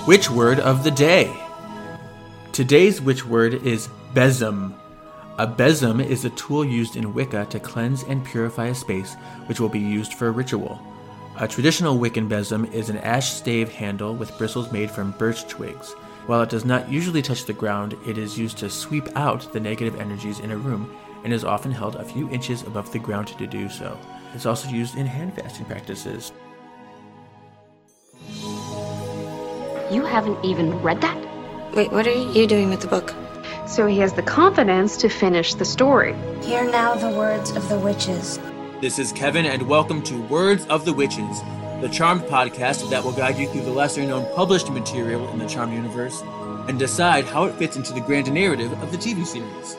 Witch word of the day. Today's witch word is besom. A besom is a tool used in Wicca to cleanse and purify a space which will be used for a ritual. A traditional Wiccan besom is an ash stave handle with bristles made from birch twigs. While it does not usually touch the ground, it is used to sweep out the negative energies in a room and is often held a few inches above the ground to do so. It's also used in hand fasting practices. You haven't even read that? Wait, what are you doing with the book? So he has the confidence to finish the story. Hear now the words of the witches. This is Kevin, and welcome to Words of the Witches, the Charmed podcast that will guide you through the lesser-known published material in the Charmed universe and decide how it fits into the grand narrative of the TV series.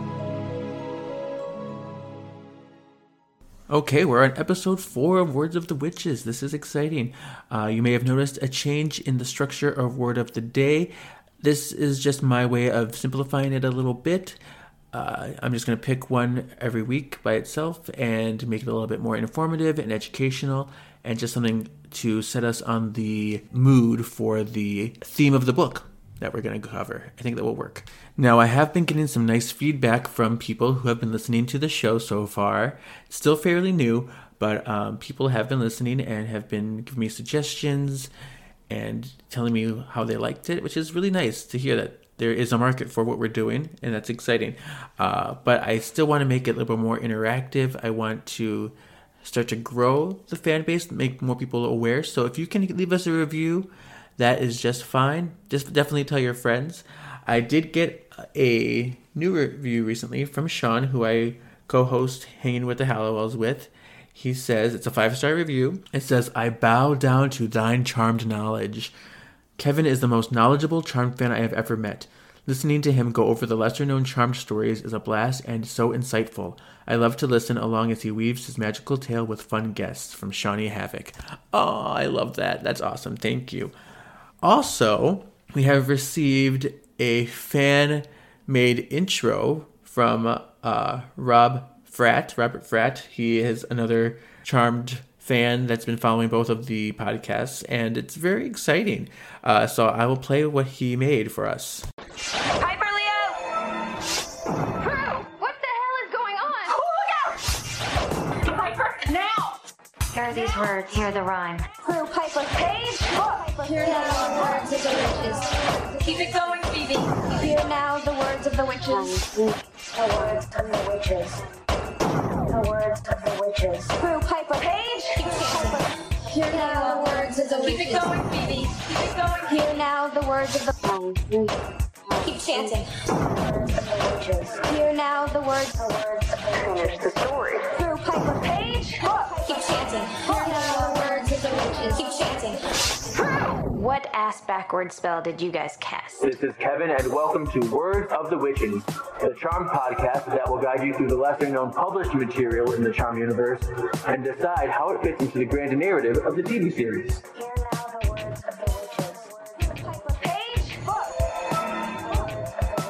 Okay, we're on episode 4 of Words of the Witches. This is exciting. You may have noticed a change in the structure of Word of the Day. This is just my way of simplifying it a little bit. I'm just going to pick one every week by itself and make it a little bit more informative and educational and just something to set us on the mood for the theme of the book that we're going to cover. I think that will work. Now, I have been getting some nice feedback from people who have been listening to the show so far. It's still fairly new, but people have been listening and have been giving me suggestions and telling me how they liked it, which is really nice to hear that there is a market for what we're doing, and that's exciting. But I still want to make it a little bit more interactive. I want to start to grow the fan base, make more people aware. So if you can leave us a review, that is just fine. Just definitely tell your friends. I did get a new review recently from Sean, who I co-host Hanging with the Hallowells with. He says, it's a 5-star review. It says, I bow down to thine charmed knowledge. Kevin is the most knowledgeable Charmed fan I have ever met. Listening to him go over the lesser-known Charmed stories is a blast and so insightful. I love to listen along as he weaves his magical tale with fun guests. From Shawnee Havoc. Oh, I love that. That's awesome. Thank you. Also, we have received a fan-made intro from Robert Fratt. He is another Charmed fan that's been following both of the podcasts, and it's very exciting. So I will play what he made for us. Piper Leo! Crew! What the hell is going on? Oh, look out! Piper, now! Here are these words, hear the rhyme. Crew, Piper, Paige! Look! Hear now the words of the witches. Keep it going, Phoebe. Hear now the words of the witches. The words of the witches. The words of the witches. Crew, Piper, Paige! Keep it Hear now the words of the witches. Keep it going, Phoebe. Keep it going. Hear now the words of the Keep chanting. words of the witches. Hear now the words of the witches. The story. Crew, Piper, Paige! Look! Keep chanting. Hear now the words of the witches. Keep chanting. What ass-backwards spell did you guys cast? This is Kevin, and welcome to Words of the Witches, the Charmed podcast that will guide you through the lesser-known published material in the Charmed universe and decide how it fits into the grand narrative of the TV series. Hear now the words of the witches. Piper, Paige! Look! The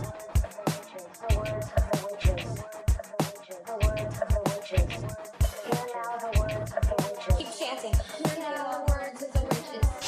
words of the witches. The words of the witches. Hear now the words of the witches. Keep chanting. Hear now the words of the witches.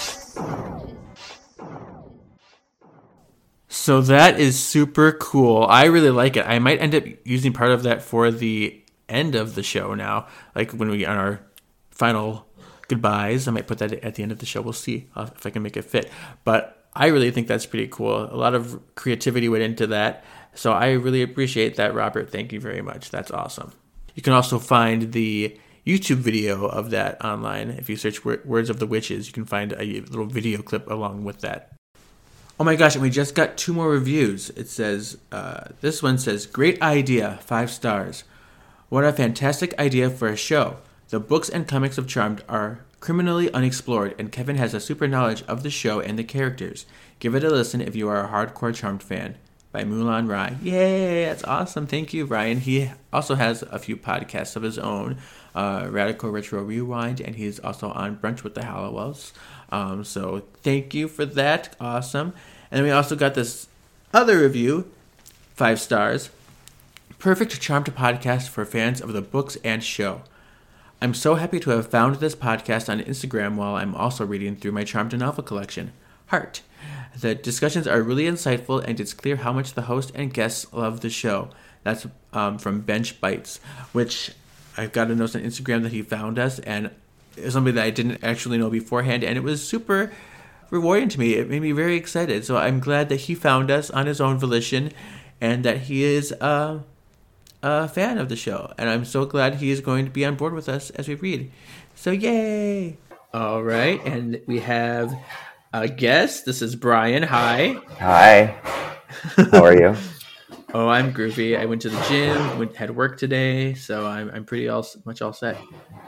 So that is super cool. I really like it. I might end up using part of that for the end of the show now. Like when we on our final goodbyes, I might put that at the end of the show. We'll see if I can make it fit. But I really think that's pretty cool. A lot of creativity went into that. So I really appreciate that, Robert. Thank you very much. That's awesome. You can also find the YouTube video of that online. If you search Words of the Witches, you can find a little video clip along with that. Oh my gosh, and we just got 2 more reviews. It says, this one says, great idea, 5 stars. What a fantastic idea for a show. The books and comics of Charmed are criminally unexplored, and Kevin has a super knowledge of the show and the characters. Give it a listen if you are a hardcore Charmed fan. By Mulan Rai. Yay, that's awesome. Thank you, Ryan. He also has a few podcasts of his own, Radical Retro Rewind, and he's also on Brunch with the Hallowells. So thank you for that. Awesome. And then we also got this other review, 5 stars. Perfect Charmed podcast for fans of the books and show. I'm so happy to have found this podcast on Instagram while I'm also reading through my Charmed novel collection. heart. The discussions are really insightful, and it's clear how much the host and guests love the show. That's from Bench Bites, which I've got a note on Instagram that he found us, and it's something that I didn't actually know beforehand, and it was super rewarding to me. It made me very excited. So I'm glad that he found us on his own volition, and that he is a fan of the show. And I'm so glad he is going to be on board with us as we read. So yay! All right, and we have a guest. This is Brian. Hi. Hi. How are you? Oh, I'm groovy. I went to the gym, had work today, so I'm pretty much all set.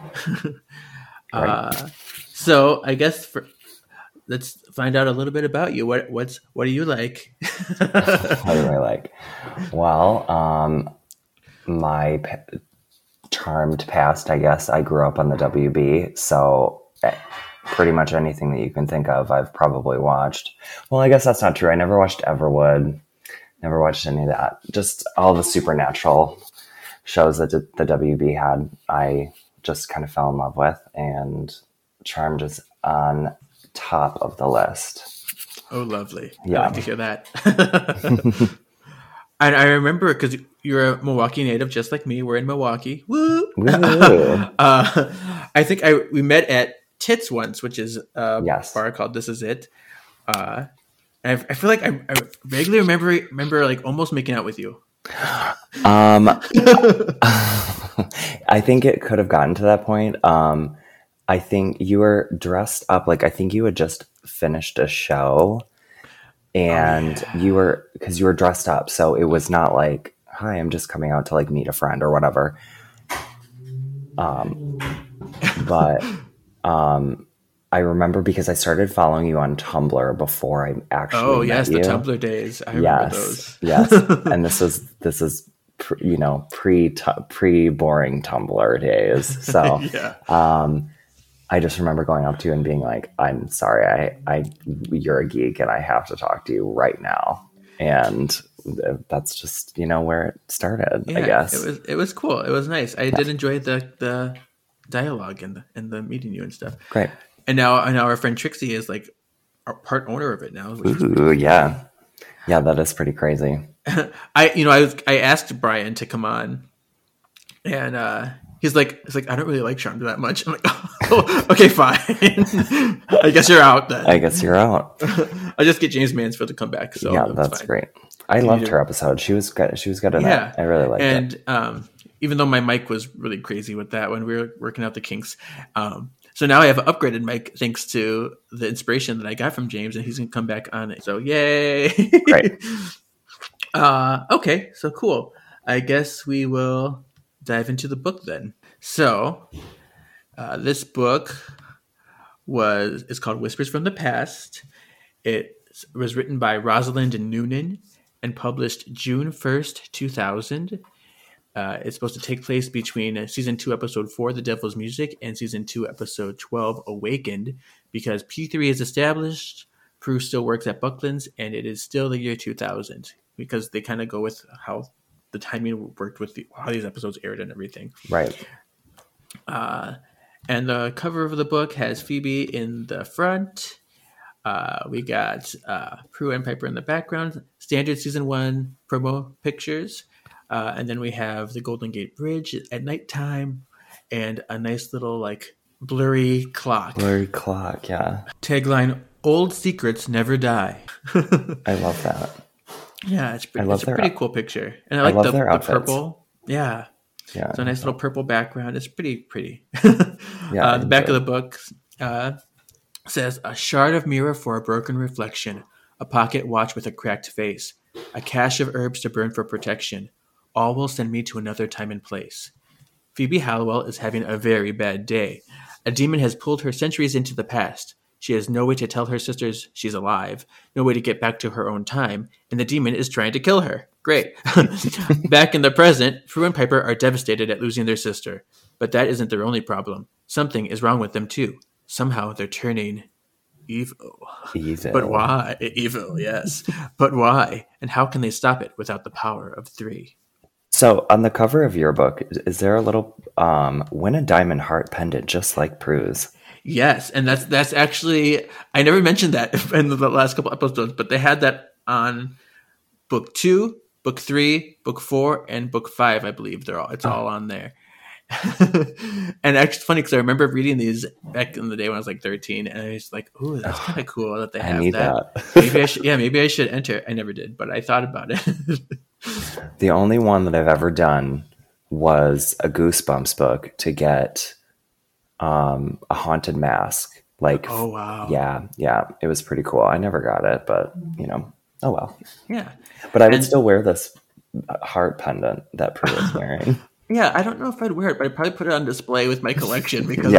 So I guess let's find out a little bit about you. What do you like? What do I like? Well, my charmed past, I guess. I grew up on the WB, so pretty much anything that you can think of, I've probably watched. Well, I guess that's not true. I never watched Everwood. Never watched any of that. Just all the supernatural shows that the WB had, I just kind of fell in love with. And Charmed is on top of the list. Oh, lovely. Yeah. I like to hear that. And I remember, because you're a Milwaukee native, just like me. We're in Milwaukee. Woo! I think we met at Tits once, which is a bar called This Is It. I feel like I vaguely remember like almost making out with you. I think it could have gotten to that point. I think you were dressed up like, I think you had just finished a show, and you were dressed up, so it was not like, hi, I'm just coming out to like meet a friend or whatever. But I remember because I started following you on Tumblr before I actually met you. The Tumblr days. I remember those. Yes. And this is pre-boring Tumblr days. So I just remember going up to you and being like, I'm sorry, you're a geek and I have to talk to you right now. And that's just, where it started, I guess. It was cool. It was nice. I did enjoy the dialogue and the meeting you and stuff. Great. And now our friend Trixie is like a part owner of it now. Ooh, yeah. Yeah, that is pretty crazy. I asked Brian to come on, and he's like, I don't really like Charmed that much. I'm like, oh, okay, fine. I guess you're out then. I guess you're out. I'll just get James Mansfield to come back. So yeah, that's fine. Great. I loved her episode. She was good. She was good in that. I really liked it. And even though my mic was really crazy with that when we were working out the kinks, so now I have an upgraded mic thanks to the inspiration that I got from James, and he's going to come back on it. So yay. Great. Okay, so cool. I guess we will dive into the book then. So this book is called Whispers from the Past. It was written by Rosalind Noonan and published June 1st, 2000. It's supposed to take place between Season 2, Episode 4, The Devil's Music, and Season 2, Episode 12, Awakened, because P3 is established, Prue still works at Buckland's, and it is still the year 2000, because they kind of go with how the timing worked with how these episodes aired and everything. Right. And the cover of the book has Phoebe in the front. We got Prue and Piper in the background. Standard Season 1 promo pictures. And then we have the Golden Gate Bridge at nighttime and a nice little like blurry clock. Blurry clock, yeah. Tagline, Old Secrets Never Die. I love that. Yeah, it's a pretty cool picture. And I like the purple. Yeah. Yeah. It's a nice little purple background. It's pretty. Yeah. The back of the book says, a shard of mirror for a broken reflection, a pocket watch with a cracked face, a cache of herbs to burn for protection. All will send me to another time and place. Phoebe Halliwell is having a very bad day. A demon has pulled her centuries into the past. She has no way to tell her sisters she's alive, no way to get back to her own time, and the demon is trying to kill her. Great. Back in the present, Prue and Piper are devastated at losing their sister. But that isn't their only problem. Something is wrong with them too. Somehow they're turning evil. But why? Evil, yes. But why? And how can they stop it without the power of 3? So on the cover of your book, is there a little win a diamond heart pendant just like Prue's? Yes, and that's actually, I never mentioned that in the last couple episodes, but they had that on book 2, book 3, book 4, and book 5. I believe it's all on there. And actually, it's funny because I remember reading these back in the day when I was like 13, and I was like, "Ooh, that's kind of cool that they have need that." Maybe I should enter. I never did, but I thought about it. The only one that I've ever done was a Goosebumps book to get a haunted mask. Like, oh wow, yeah, it was pretty cool. I never got it, but oh well. Yeah, but I would still wear this heart pendant that Prue was wearing. Yeah, I don't know if I'd wear it, but I'd probably put it on display with my collection because,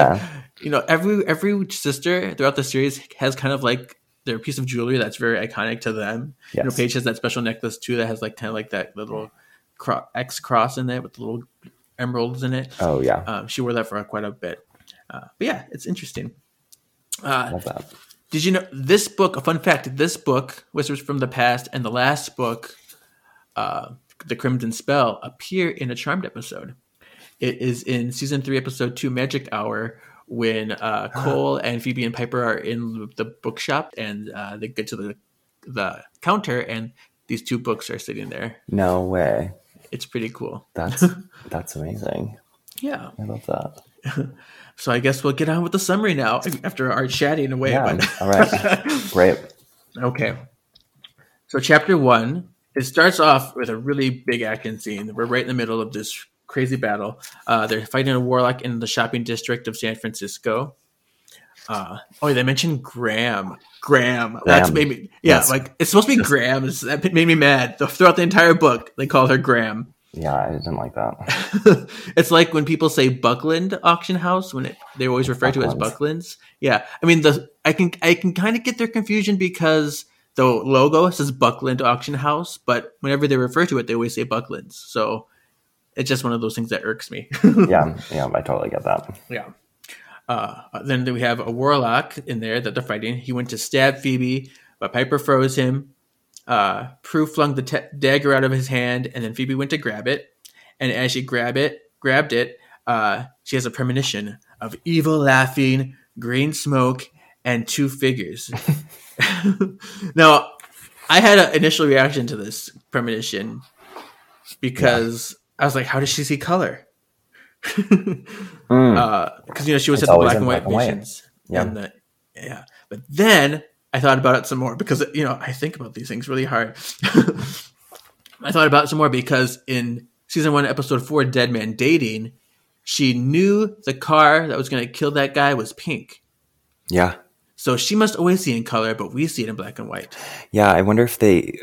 every sister throughout the series has kind of like their piece of jewelry that's very iconic to them. Yes. Paige has that special necklace too that has like kind of like that little X cross in it with the little emeralds in it. Oh yeah, she wore that for quite a bit. But yeah, it's interesting. Love that. Did you know this book? A fun fact: this book, Whispers from the Past, and the last book, The Crimson Spell, appear in a Charmed episode. It is in season 3, episode 2, Magic Hour, when Cole and Phoebe and Piper are in the bookshop, and they get to the counter, and these 2 books are sitting there. No way. It's pretty cool. That's amazing. Yeah, I love that. So I guess we'll get on with the summary now after our chatting away. Yeah. All right. Great. Okay. So chapter 1. It starts off with a really big action scene. We're right in the middle of this crazy battle. They're fighting a warlock in the shopping district of San Francisco. They mentioned Graham. That's made me, Yes. like it's supposed to be Graham. That made me mad. Throughout the entire book, they call her Graham. Yeah, I didn't like that. It's like when people say Buckland Auction House, they always refer to it as Bucklands. Yeah, I mean I can kind of get their confusion because the logo says Buckland Auction House, but whenever they refer to it, they always say Bucklands. So it's just one of those things that irks me. yeah, I totally get that. Yeah. Then we have a warlock in there that they're fighting. He went to stab Phoebe, but Piper froze him. Prue flung the dagger out of his hand, and then Phoebe went to grab it. And as she grabbed it, she has a premonition of evil laughing, green smoke, and 2 figures. Now, I had an initial reaction to this premonition because I was like, how does she see color? Because she was at the black and white visions. Yeah. But then I thought about it some more because I think about these things really hard. I thought about it some more because in season 1, episode 4, Dead Man Dating, she knew the car that was going to kill that guy was pink. Yeah. So she must always see in color, but we see it in black and white. Yeah, I wonder if they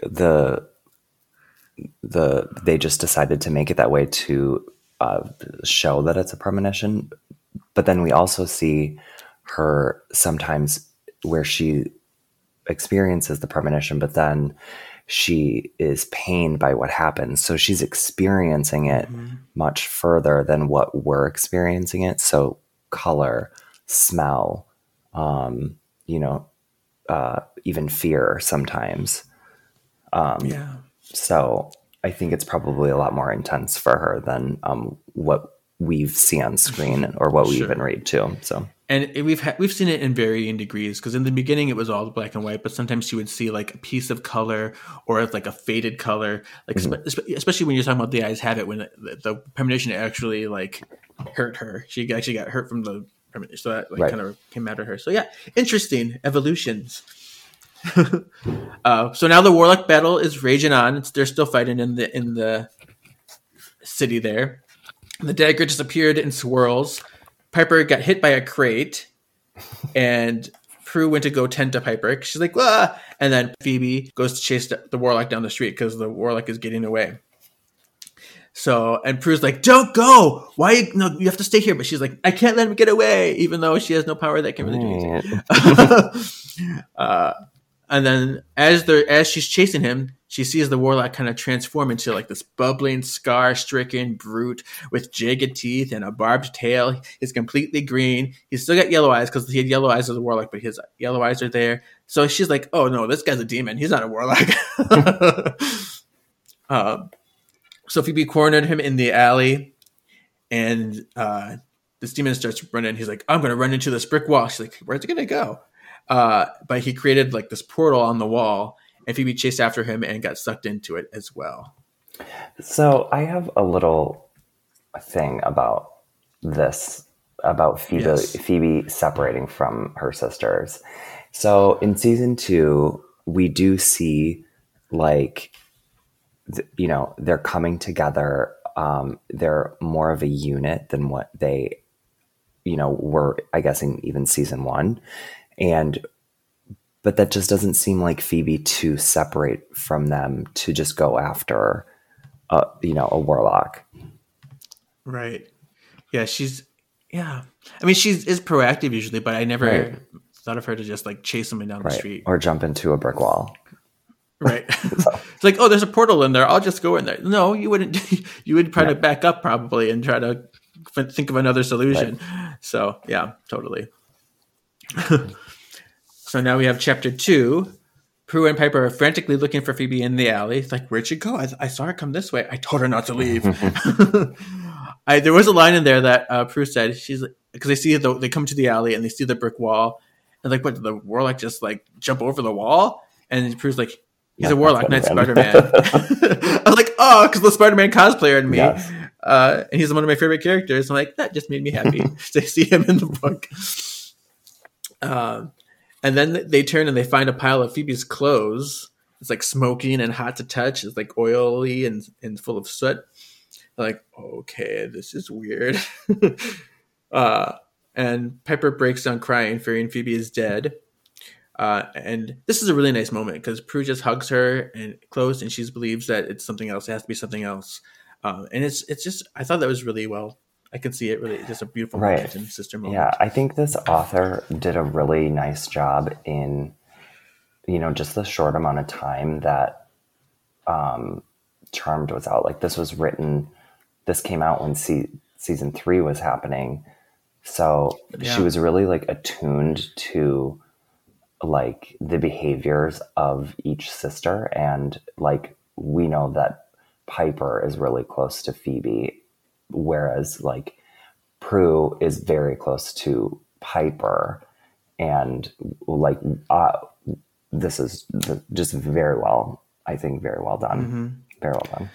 just decided to make it that way to show that it's a premonition. But then we also see her sometimes where she experiences the premonition, but then she is pained by what happens. So she's experiencing it much further than what we're experiencing it. So color, smell, even fear sometimes. So I think it's probably a lot more intense for her than what we've seen on screen or what we even read too. So, and we've seen it in varying degrees because in the beginning it was all black and white, but sometimes she would see like a piece of color or like a faded color, like especially when you're talking about The Eyes Have It, when the premonition actually like hurt her. She actually got hurt from the premonition, so that kind of came out of her. So yeah, interesting evolutions. So now the warlock battle is raging on. They're still fighting in the city there. The dagger just appeared in swirls. Piper got hit by a crate, and Prue went to go tend to Piper. She's like, "Ah!" And then Phoebe goes to chase the warlock down the street because the warlock is getting away. So, and Prue's like, "Don't go! Why? No, you have to stay here." But she's like, "I can't let him get away," even though she has no power that can really do anything. And then as she's chasing him, she sees the warlock kind of transform into like this bubbling, scar-stricken brute with jagged teeth and a barbed tail. He's completely green. He's still got yellow eyes because he had yellow eyes as a warlock, but his yellow eyes are there. So she's like, "Oh no, this guy's a demon. He's not a warlock." So Phoebe cornered him in the alley, and this demon starts running. He's like, I'm going to run into this brick wall. She's like, where's it going to go? But he created like this portal on the wall, and Phoebe chased after him and got sucked into it as well. So I have a little thing about this, about Phoebe separating from her sisters. So in season 2, we do see like, they're coming together. They're more of a unit than what they, were, I guess, in even season 1. But that just doesn't seem like Phoebe to separate from them to just go after, a warlock. Right. Yeah. I mean, she is proactive usually, but I never thought of her to just like chase someone down the street. Or jump into a brick wall. Right. It's like, oh, there's a portal in there. I'll just go in there. No, you wouldn't. You would try to back up probably and try to think of another solution. Right. So yeah, totally. So now we have chapter 2. Prue and Piper are frantically looking for Phoebe in the alley. It's like, where'd she go? I saw her come this way. I told her not to leave. There was a line in there that Prue said, she's like, because they come to the alley and they see the brick wall. And like, what, did the warlock just like jump over the wall? And Prue's like, he's a warlock, not Spider-Man. I was like, oh, because the Spider-Man cosplayer in me. Yes. And he's one of my favorite characters. I'm like, that just made me happy to see him in the book. And then they turn and they find a pile of Phoebe's clothes. It's like smoking and hot to touch. It's like oily and full of soot. They're like, okay, this is weird. And Piper breaks down crying, fearing Phoebe is dead. And this is a really nice moment because Prue just hugs her and close, and she believes that it's something else. It has to be something else. And it's just, I thought that was really well. I could see it really just a beautiful moment and sister moment. Yeah, I think this author did a really nice job in, just the short amount of time that Charmed was out. Like this came out when season 3 was happening. So she was really like attuned to like the behaviors of each sister. And like, we know that Piper is really close to Phoebe, whereas like Prue is very close to Piper, and like this is just very well, I think, very well done. Mm-hmm. Very well done.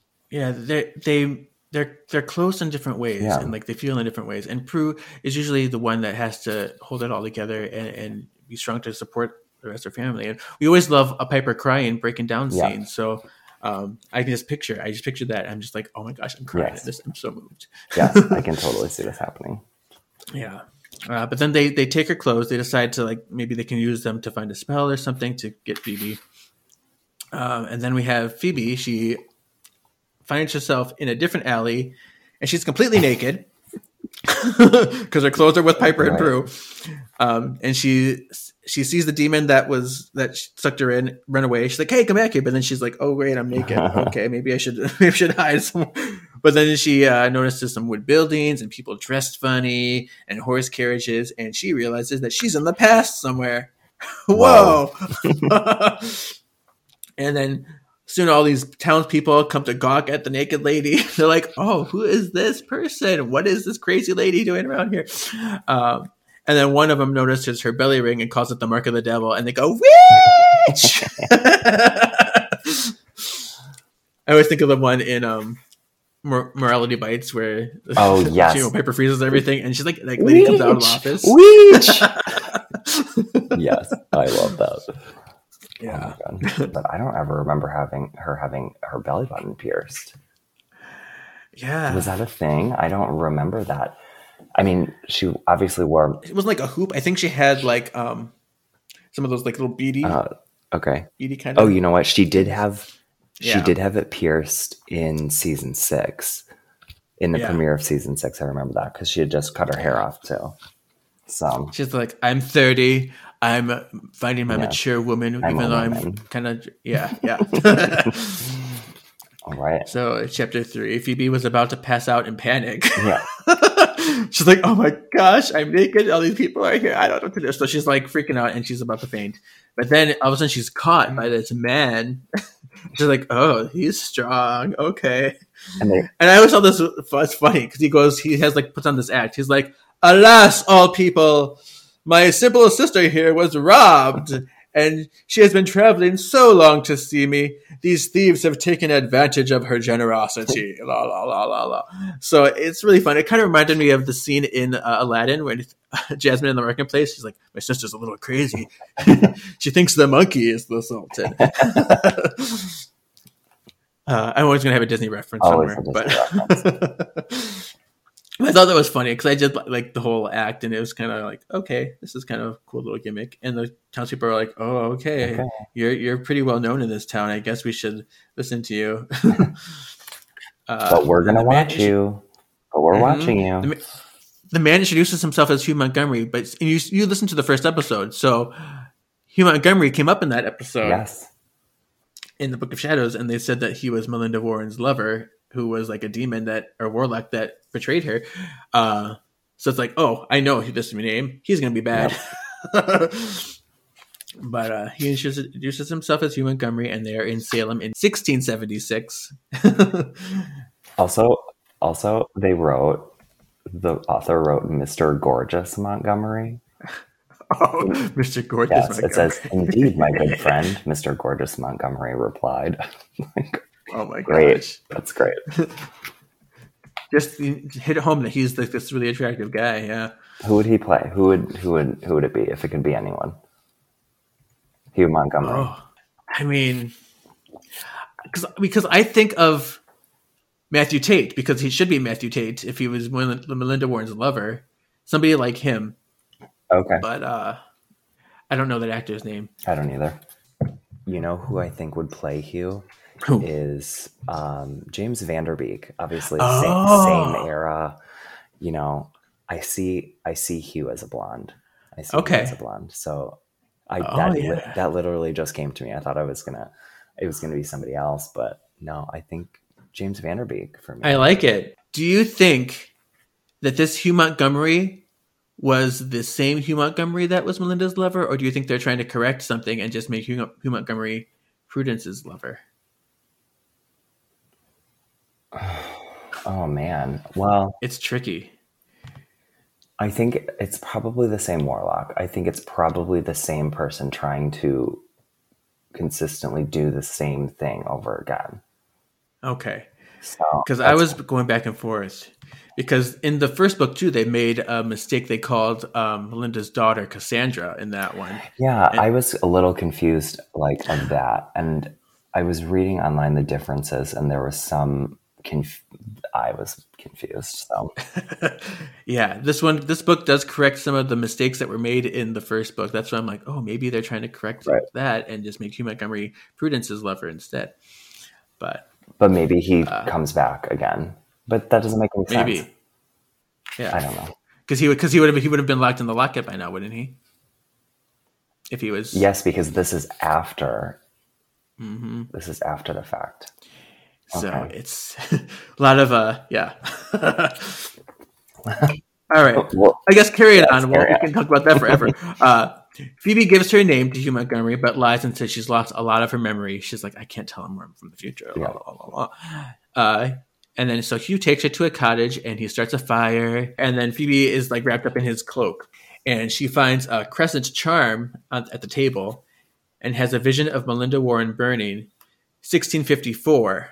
Yeah, they're close in different ways, and like they feel in different ways. And Prue is usually the one that has to hold it all together and be strong to support the rest of her family. And we always love a Piper crying, breaking down scene. So I can just picture that. I'm just like, oh my gosh, I'm crying at this. I'm so moved. Yes, I can totally see this happening. Yeah. But then they take her clothes. They decide to like, maybe they can use them to find a spell or something to get Phoebe. And then we have Phoebe. She finds herself in a different alley and she's completely naked because her clothes are with Piper and Prue. And she sees the demon that sucked her in, run away. She's like, hey, come back here. But then she's like, oh, great, I'm naked. Okay, maybe I should hide somewhere. But then she notices some wood buildings and people dressed funny and horse carriages. And she realizes that she's in the past somewhere. Whoa. And then soon all these townspeople come to gawk at the naked lady. They're like, oh, who is this person? What is this crazy lady doing around here? And then one of them notices her belly ring and calls it the mark of the devil. And they go, witch! I always think of the one in Morality Bites where Piper freezes everything. And she's like lady comes out of the office. Witch! Yes, I love that. Yeah. Oh my God. But I don't ever remember having her belly button pierced. Yeah. Was that a thing? I don't remember that. I mean, she obviously wore... It wasn't like a hoop. I think she had like some of those like little beady. Beady kind of. Oh, you know what? She did have it pierced in season 6. In the premiere of season 6, I remember that because she had just cut her hair off too. So she's like, I'm 30. I'm finding my mature woman, even though I'm kind of All right. So chapter 3, Phoebe was about to pass out in panic. Yeah. She's like, oh my gosh, I'm naked. All these people are here. I don't know what to do. So she's like freaking out and she's about to faint. But then all of a sudden she's caught by this man She's like, oh, he's strong. Okay. And I always thought this was funny because he puts on this act. He's like, alas, all people, my simple sister here was robbed, and she has been traveling so long to see me. These thieves have taken advantage of her generosity. La, la, la, la, la. So it's really fun. It kind of reminded me of the scene in Aladdin when Jasmine in the marketplace, she's like, my sister's a little crazy. She thinks the monkey is the sultan. I'm always going to have a Disney reference somewhere. I thought that was funny because I just like the whole act, and it was kind of like, okay, this is kind of a cool little gimmick. And the townspeople are like, oh, okay. You're pretty well known in this town. I guess we should listen to you. But we're gonna watch you. But we're watching you. The man introduces himself as Hugh Montgomery, but you listen to the first episode, so Hugh Montgomery came up in that episode. Yes. In the Book of Shadows, and they said that he was Melinda Warren's lover, who was like a demon or warlock that betrayed her. So it's like, oh, I know this is my name. He's going to be bad. Yep. But he introduces himself as Hugh Montgomery, and they're in Salem in 1676. Also, the author wrote Mr. Gorgeous Montgomery. Oh, Mr. Gorgeous Montgomery. It says, indeed, my good friend, Mr. Gorgeous Montgomery replied. Oh my gosh. That's great. Just hit home that he's like this really attractive guy. Yeah. Who would he play? Who would it be if it could be anyone? Hugh Montgomery. Oh, I mean, because I think of Matthew Tate, because he should be Matthew Tate if he was Melinda Warren's lover. Somebody like him. Okay. But I don't know that actor's name. I don't either. You know who I think would play Hugh? Who? Is James Van Der Beek. Obviously, same era. You know, I see Hugh as a blonde. Hugh as a blonde. So that literally just came to me. I thought it was gonna be somebody else, but no, I think James Van Der Beek for me. I like it. Do you think that this Hugh Montgomery was the same Hugh Montgomery that was Melinda's lover, or do you think they're trying to correct something and just make Hugh Montgomery Prudence's lover? Oh man, well, it's tricky. I think it's probably the same warlock. I think it's probably the same person trying to consistently do the same thing over again. Okay. So, because I was going back and forth. Because in the first book, too, they made a mistake. They called Melinda's daughter Cassandra in that one. Yeah, I was a little confused of that. And I was reading online the differences, and there was some... I was confused. So, yeah, this book does correct some of the mistakes that were made in the first book. That's why I'm like, oh, maybe they're trying to correct that and just make Hugh Montgomery Prudence's lover instead. But maybe he comes back again. But that doesn't make any sense. Maybe, yeah, I don't know. Because he would have been locked in the locket by now, wouldn't he? If he was, yes, because this is after. Mm-hmm. This is after the fact. So it's a lot of yeah. All right, well, I guess carry it on. We can talk about that forever. Phoebe gives her name to Hugh Montgomery, but lies and says she's lost a lot of her memory. She's like, I can't tell him where I'm from the future. Yeah. Blah, blah, blah. And then so Hugh takes her to a cottage and he starts a fire. And then Phoebe is wrapped up in his cloak. And she finds a crescent charm at the table and has a vision of Melinda Warren burning 1654.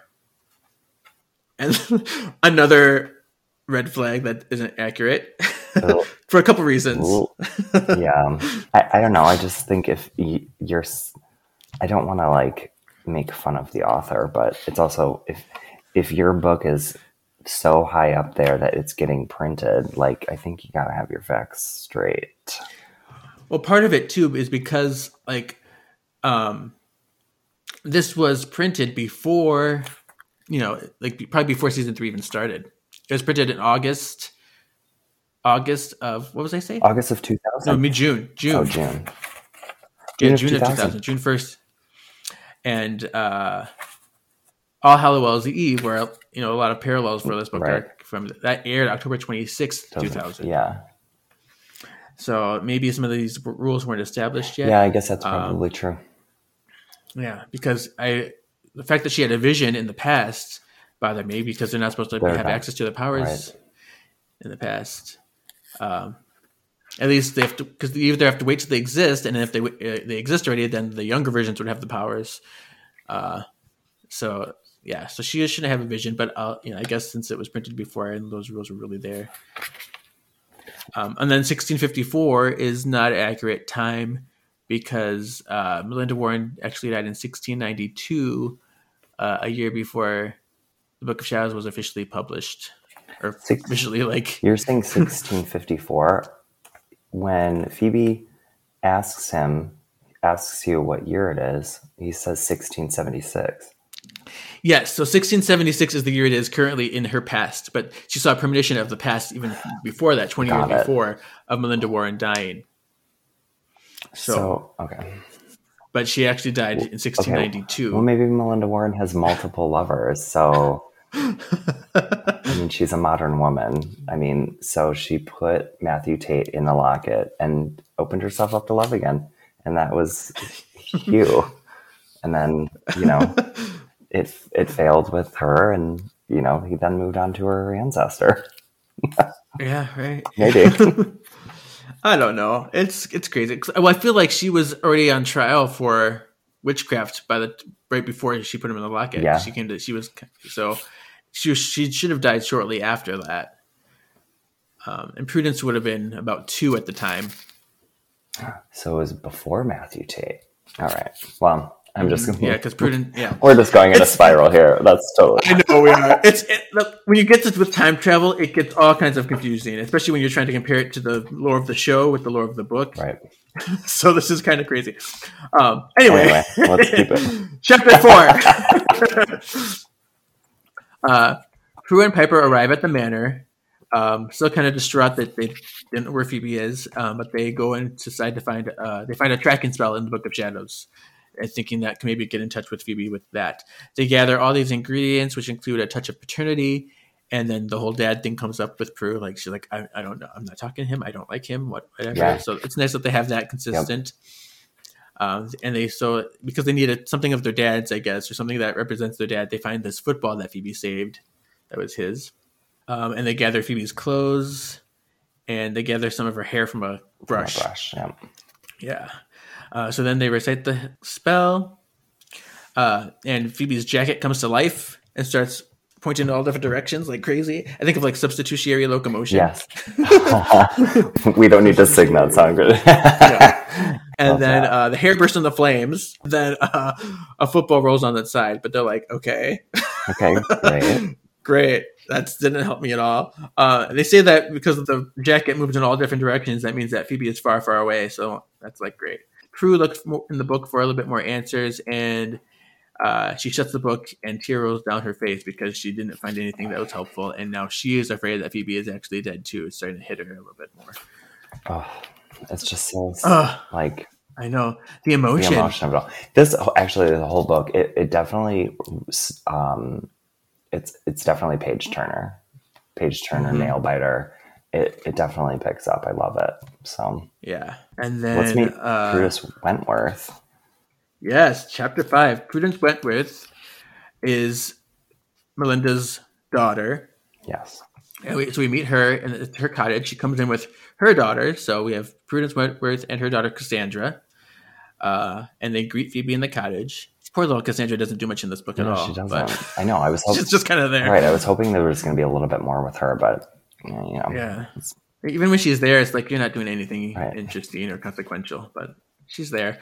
And another red flag that isn't accurate for a couple reasons. Yeah. I don't know. I just think if you're... I don't want to make fun of the author, but it's also... If your book is so high up there that it's getting printed, I think you gotta have your facts straight. Well, part of it too is because this was printed before, probably before season 3 even started. It was printed in August of, what was I saying? August of 2000? No, June. Oh, June. Yeah, June of 2000. June 1st. And All Hallows Eve, where a lot of parallels for this book are from that aired October 26th, 2000. Yeah. So maybe some of these rules weren't established yet. Yeah, I guess that's probably true. Yeah, because the fact that she had a vision in the past bothered me because they're not supposed to have access to the powers in the past. At least they have to, because they either have to wait till they exist, and then if they exist already, then the younger versions would have the powers. So she shouldn't have a vision, but I guess since it was printed before and those rules were really there. And then 1654 is not an accurate time because Melinda Warren actually died in 1692, a year before the Book of Shadows was officially published, or officially like. You're saying 1654. When Phoebe asks you what year it is, he says 1676. Yes, so 1676 is the year it is currently in her past, but she saw a premonition of the past even before that, 20 years before, of Melinda Warren dying. So okay. But she actually died in 1692. Okay. Well, maybe Melinda Warren has multiple lovers, so... I mean, she's a modern woman. I mean, so she put Matthew Tate in the locket and opened herself up to love again. And that was Hugh. And then, it failed with her, and, he then moved on to her ancestor. Yeah, right. Maybe. I don't know. It's crazy. Well, I feel like she was already on trial for witchcraft right before she put him in the locket. Yeah. She should have died shortly after that. And Prudence would have been about 2 at the time. So it was before Matthew Tate. All right. Well, I'm just going to... Yeah, because Prudence... Yeah. We're just going in a spiral here. That's totally... I know we are. Look, when you get with time travel, it gets all kinds of confusing, especially when you're trying to compare it to the lore of the show with the lore of the book. Right. So this is kind of crazy. Anyway, let's keep it. Chapter 4. Prue and Piper arrive at the manor, still kind of distraught that they didn't know where Phoebe is, but they go and decide to find a tracking spell in the Book of Shadows, and thinking that can maybe get in touch with Phoebe with that. They gather all these ingredients, which include a touch of paternity, and then the whole dad thing comes up with Prue. Like, she's like, I don't know, I'm not talking to him, I don't like him, whatever. Yeah. So it's nice that they have that consistent. Yep. And because they needed something of their dad's, I guess, or something that represents their dad, they find this football that Phoebe saved that was his. And they gather Phoebe's clothes, and they gather some of her hair from a brush. Yeah. So then they recite the spell, and Phoebe's jacket comes to life and starts pointing in all different directions like crazy. I think of like substitutionary locomotion. Yes. We don't need to sing that song. Yeah. And then the hair bursts into flames. Then a football rolls on that side, but they're like, okay. Okay, great. Great. That didn't help me at all. They say that because the jacket moves in all different directions, that means that Phoebe is far, far away. So that's like great. Prue looks in the book for a little bit more answers, and she shuts the book, and tear rolls down her face because she didn't find anything that was helpful. And now she is afraid that Phoebe is actually dead too. It's starting to hit her a little bit more. Oh, it's just so like... I know. The emotion of it all. This, actually, the whole book, it definitely... It's definitely page turner, nail biter. It definitely picks up. I love it. So yeah, and then let's meet Prudence Wentworth. Yes, chapter 5. Prudence Wentworth is Melinda's daughter. Yes, and we meet her in her cottage. She comes in with her daughter. So we have Prudence Wentworth and her daughter Cassandra, and they greet Phoebe in the cottage. Poor little Cassandra doesn't do much in this book at all. She doesn't. But I know. I was hoping she's just kind of there. Right. I was hoping there was going to be a little bit more with her, but yeah. Even when she's there, it's like you're not doing anything interesting or consequential, but she's there.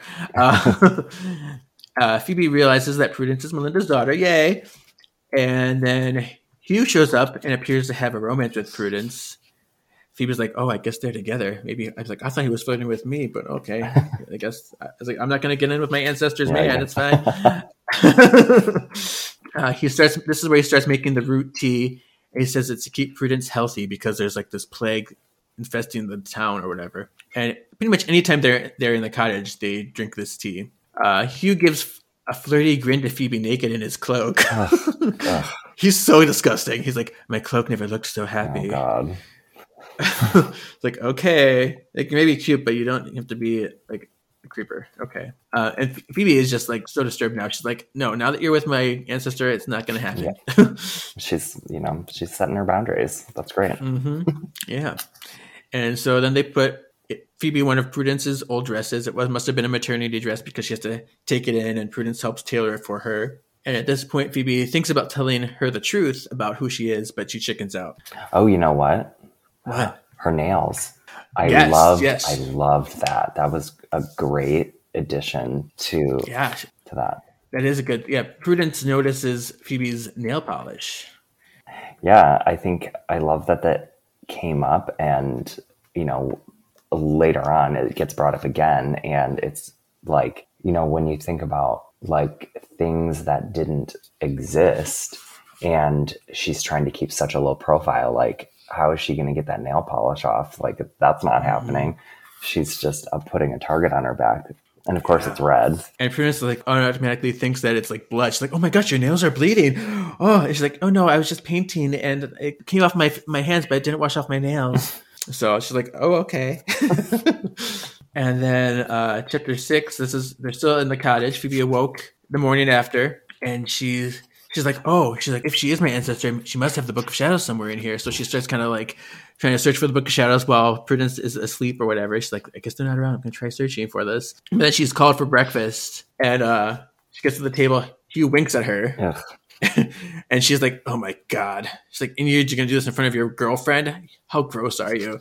Phoebe realizes that Prudence is Melinda's daughter. Yay! And then Hugh shows up and appears to have a romance with Prudence. Phoebe's like, oh, I guess they're together. Maybe I was like, I thought he was flirting with me, but okay. I guess I was like, I'm not going to get in with my ancestors' man. It's fine. This is where he starts making the root tea. And he says it's to keep Prudence healthy because there's like this plague infesting the town or whatever. And pretty much anytime they're in the cottage, they drink this tea. Hugh gives a flirty grin to Phoebe naked in his cloak. He's so disgusting. He's like, my cloak never looked so happy. Oh, God. It's like, okay, it may be cute, but you don't have to be like creeper. Okay. And Phoebe is just like so disturbed now. She's like, no, now that you're with my ancestor, it's not going to happen. Yeah. She's setting her boundaries. That's great. Mm-hmm. Yeah. And so then they put Phoebe one of Prudence's old dresses. It must have been a maternity dress because she has to take it in, and Prudence helps tailor it for her. And at this point, Phoebe thinks about telling her the truth about who she is, but she chickens out. Oh, you know what? What? Her nails. I loved that. That was a great addition to that. That is a good. Yeah, Prudence notices Phoebe's nail polish. Yeah, I think I love that came up, and later on it gets brought up again, and it's like, when you think about like things that didn't exist, and she's trying to keep such a low profile, like how is she going to get that nail polish off? Like that's not happening. She's just putting a target on her back. And of course it's red. And Prudence like automatically thinks that it's like blood. She's like, oh my gosh, your nails are bleeding. Oh, and she's like, oh no, I was just painting and it came off my hands, but I didn't wash off my nails. So she's like, oh, okay. And then chapter 6, they're still in the cottage. Phoebe awoke the morning after, and she's like, if she is my ancestor, she must have the Book of Shadows somewhere in here. So she starts kind of like trying to search for the Book of Shadows while Prudence is asleep or whatever. She's like, I guess they're not around. I'm going to try searching for this. And then she's called for breakfast, and she gets to the table. Hugh winks at her. And she's like, oh my God. She's like, and you're going to do this in front of your girlfriend? How gross are you?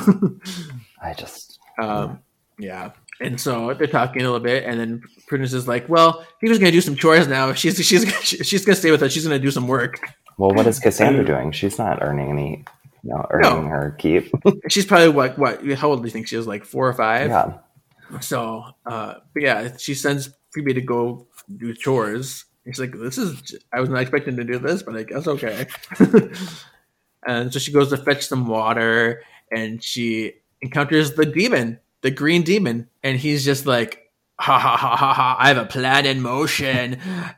Yeah. And so they're talking a little bit, and then Prudence is like, well, he was going to do some chores now. She's going to stay with us. She's going to do some work. Well, what is Cassandra doing? She's not earning any, her keep. She's probably what? How old do you think she is? Like 4 or 5? Yeah. So, but yeah, she sends Phoebe to go do chores. She's like, I was not expecting to do this, but I guess okay. And so she goes to fetch some water, and she encounters the demon, the green demon. And he's just like, ha ha ha ha ha, I have a plan in motion.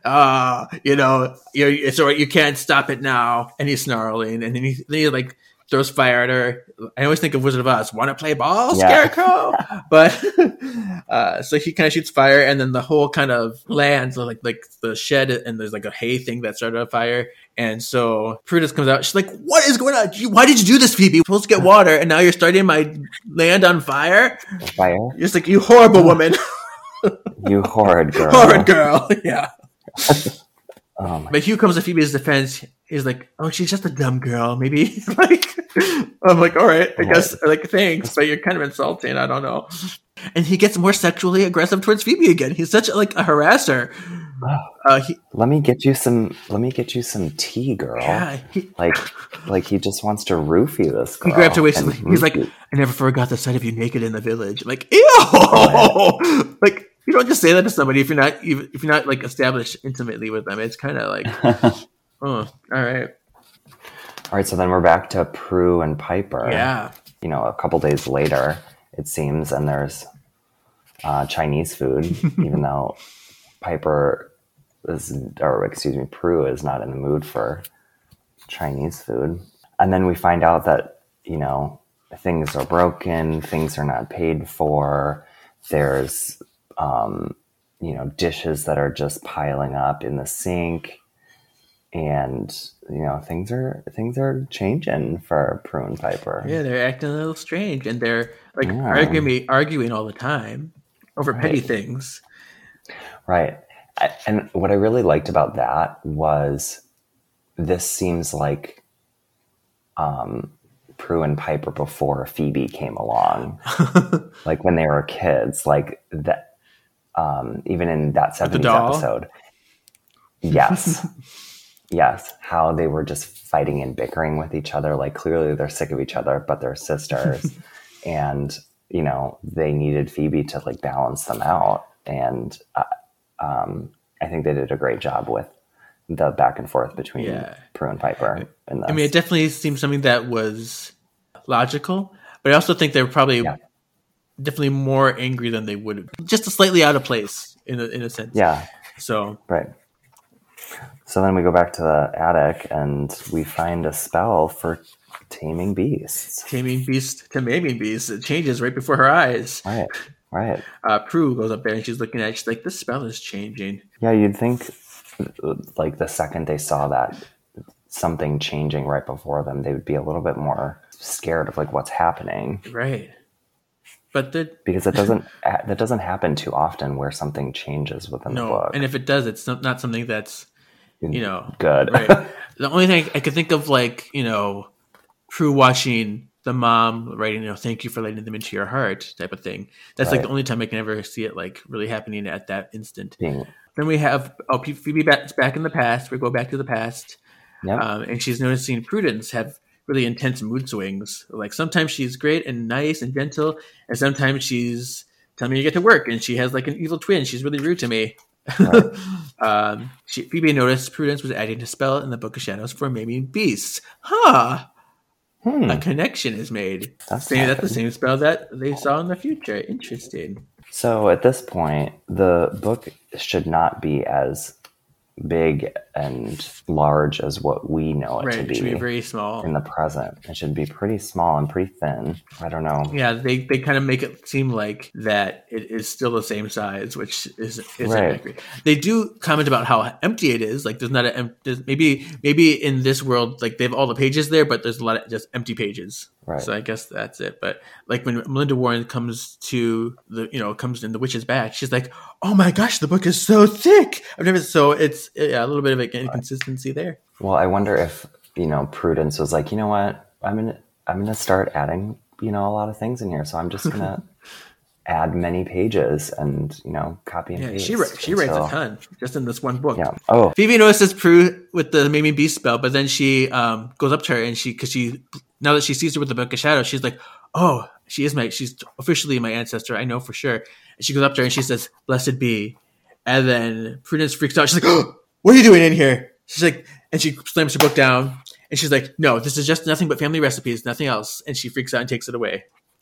It's all right, you can't stop it now. And he's snarling, and then he like throws fire at her. I always think of Wizard of Oz. Want to play ball, Scarecrow? But so he kind of shoots fire, and then the whole kind of lands like the shed, and there's like a hay thing that started on fire. And so Prudence comes out. She's like, "What is going on? Why did you do this, Phoebe? You're supposed to get water, and now you're starting my land on fire? Fire? You're just like, you horrible woman." You horrid girl. Horrid girl. Yeah. But Hugh comes to Phoebe's defense. He's like, oh, she's just a dumb girl. Maybe I'm like, all right, I guess, like, thanks, but you're kind of insulting. I don't know. And he gets more sexually aggressive towards Phoebe again. He's such a harasser. Let me get you some tea, girl. Yeah. Like he just wants to roofie this girl. He grabbed her waist. He's like, I never forgot the sight of you naked in the village. Like, ew! Like, you don't just say that to somebody if you're not like established intimately with them. It's kind of like, oh, all right. So then we're back to Prue and Piper. Yeah. A couple days later, it seems, and there's Chinese food, even though Prue is not in the mood for Chinese food. And then we find out that, things are broken, things are not paid for. There's, dishes that are just piling up in the sink. And, things are changing for Prue and Piper. Yeah, they're acting a little strange, and they're like arguing all the time over petty things. Right. And what I really liked about that was this seems like Prue and Piper before Phoebe came along. Like when they were kids, like that, even in that 70s episode. Yes. Yes. How they were just fighting and bickering with each other. Like clearly they're sick of each other, but they're sisters. And, they needed Phoebe to like balance them out. And, I think they did a great job with the back and forth between Prue and Piper. I mean, it definitely seemed something that was logical, but I also think they were probably definitely more angry than they would have. Just slightly out of place in a sense. Yeah. So right. So then we go back to the attic and we find a spell for taming beasts. Taming beast to maiming beast. It changes right before her eyes. Right. Right. Prue goes up there and she's looking at it. She's like, this spell is changing. Yeah, you'd think like the second they saw that something changing right before them, they would be a little bit more scared of like what's happening. Right. But because that doesn't happen too often where something changes within the book. And if it does, it's not something that's, good. Right. The only thing I could think of, like, Prue watching the mom writing, thank you for letting them into your heart type of thing. That's like the only time I can ever see it like really happening at that instant. Then we have Phoebe back in the past. We go back to the past. Yep. And she's noticing Prudence have really intense mood swings. Like sometimes she's great and nice and gentle, and sometimes she's telling me to get to work, and she has like an evil twin. She's really rude to me. Right. Phoebe noticed Prudence was adding a spell in the Book of Shadows for maiming beasts. A connection is made. Saying that's the same spell that they saw in the future. Interesting. So at this point, the book should not be as big and large as what we know it to be. It should be very small in the present. It should be pretty small and pretty thin. I don't know. Yeah, they kind of make it seem like that it is still the same size, which isn't accurate. They do comment about how empty it is. Like there's not maybe in this world, like they have all the pages there, but there's a lot of just empty pages. Right. So I guess that's it. But like when Melinda Warren comes to comes in the witch's back, she's like, "Oh my gosh, the book is so thick." So it's a little bit of an inconsistency there. Well, I wonder if Prudence was like, you know what, I'm gonna start adding a lot of things in here, so I'm just gonna add many pages and copy and paste. She writes a ton just in this one book. Yeah. Oh, Phoebe notices Prue with the maiming beast spell, but then she goes up to her and she now that she sees her with the Book of Shadows, she's like, "Oh, she's officially my ancestor. I know for sure." And she goes up to her and she says, "Blessed be." And then Prudence freaks out. She's like, "Oh, what are you doing in here?" She's like, and she slams her book down and she's like, "No, this is just nothing but family recipes, nothing else." And she freaks out and takes it away.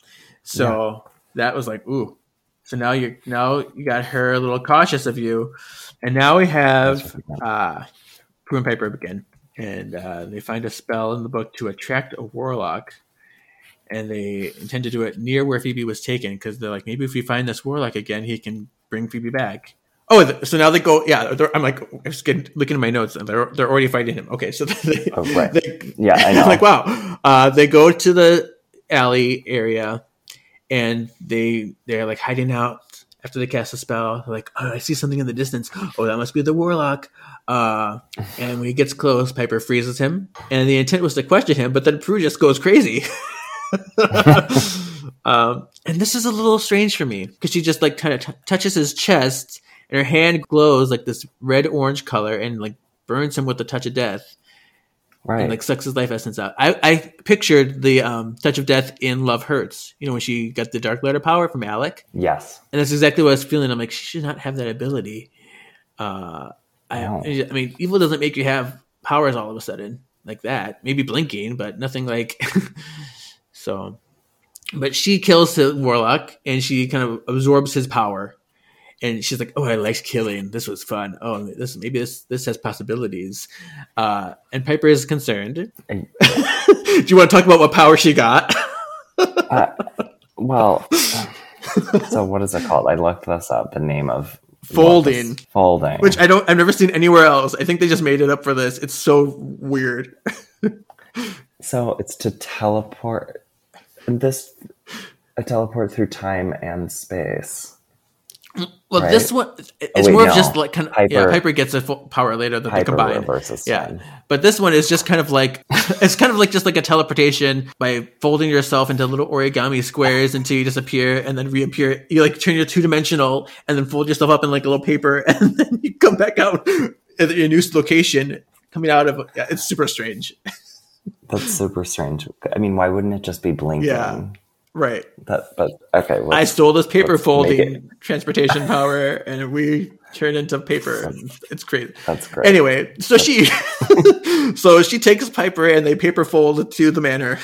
So that was like, ooh. So now you got her a little cautious of you. And now we have Prue and Piper again. And they find a spell in the book to attract a warlock. And they intend to do it near where Phoebe was taken, because they're like, maybe if we find this warlock again, he can bring Phoebe back. Oh, so now they go. Yeah, I'm like, I'm just looking at my notes, and they're already fighting him. Okay, so I know. I'm like, wow. They go to the alley area, and they're like hiding out after they cast a spell. They're like, oh, I see something in the distance. Oh, that must be the warlock. And when he gets close, Piper freezes him, and the intent was to question him, but then Prue just goes crazy. And this is a little strange for me, because she just like kind of touches his chest, and her hand glows like this red-orange color and like burns him with the touch of death. Right. And like sucks his life essence out. I pictured the touch of death in Love Hurts, when she got the dark letter power from Alec. Yes. And that's exactly what I was feeling. I'm like, she should not have that ability. I mean, evil doesn't make you have powers all of a sudden like that. Maybe blinking, but nothing like... So, but she kills the warlock and she kind of absorbs his power, and she's like, "Oh, I liked killing. This was fun. Oh, this has possibilities." And Piper is concerned. Do you want to talk about what power she got? Well, so what is it called? I looked this up. The name of folding, which I've never seen anywhere else. I think they just made it up for this. It's so weird. So it's to teleport. Teleport through time and space. Well, right? This one is just like kind of Piper gets a full power later that they combine. Reverses time. But this one is just kind of like it's kind of like just like a teleportation by folding yourself into little origami squares until you disappear and then reappear. You like turn your 2-dimensional and then fold yourself up in like a little paper and then you come back out at your new location. Coming out of it's super strange. That's super strange. I mean, why wouldn't it just be blinking? Yeah, right. But okay. I stole this paper folding transportation power, and we turned into paper. It's crazy. That's great. Anyway, so she takes Piper, and they paper fold to the manor.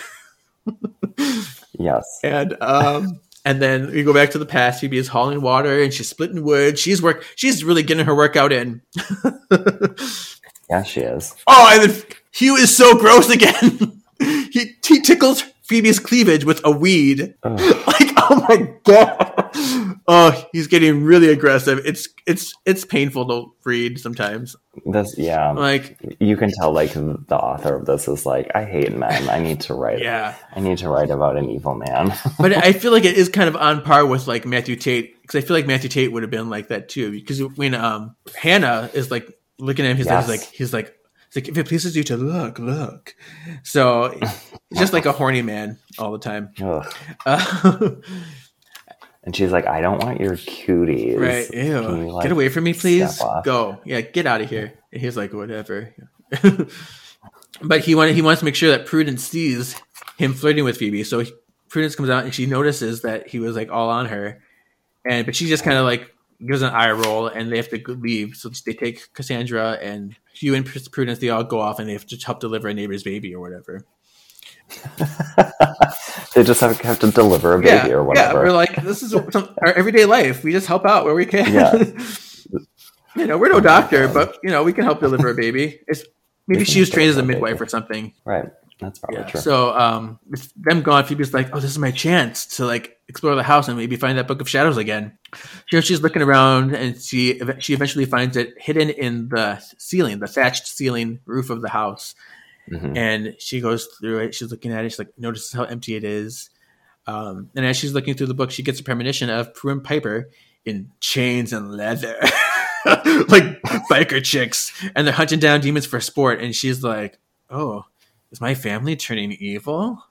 Yes. And then we go back to the past. Phoebe is hauling water, and she's splitting wood. She's really getting her workout in. Yeah, she is. Oh, and then Hugh is so gross again. He tickles Phoebe's cleavage with a weed. Like, oh my god. Oh, he's getting really aggressive. It's painful to read sometimes. This, yeah, Like, you can tell, like, the author of this is like, I hate men. I need to write. Yeah. I need to write about an evil man. but I feel like it is kind of on par with like Matthew Tate, because I feel like Matthew Tate would have been like that too. Because when Hannah is like looking at him, he's like, if it pleases you to look. So he's just like a horny man all the time. And she's like, I don't want your cuties. Right. Ew. Can you, like, get away from me, please. step off? Go. Yeah, get out of here. And he's like, whatever. But he wants to make sure that Prudence sees him flirting with Phoebe. So Prudence comes out and she notices that he was like all on her. But she just kind of like gives an eye roll and they have to leave. So they take Cassandra and Hugh and Prudence, they all go off and they have to help deliver a neighbor's baby or whatever. They just have to deliver a baby or whatever. Yeah, we're like, this is our everyday life. We just help out where we can. Yeah. We're no doctor, but we can help deliver a baby. Maybe she was trained as a midwife or something. Right. That's probably true. So with them gone, Phoebe's like, oh, this is my chance to like explore the house and maybe find that Book of Shadows again. Here she's looking around and she eventually finds it hidden in the ceiling, the thatched ceiling roof of the house. Mm-hmm. And she goes through it. She's looking at it. She like notices how empty it is. And as she's looking through the book, she gets a premonition of Prue and Piper in chains and leather, like biker chicks, and they're hunting down demons for sport. And she's like, "Oh, is my family turning evil?"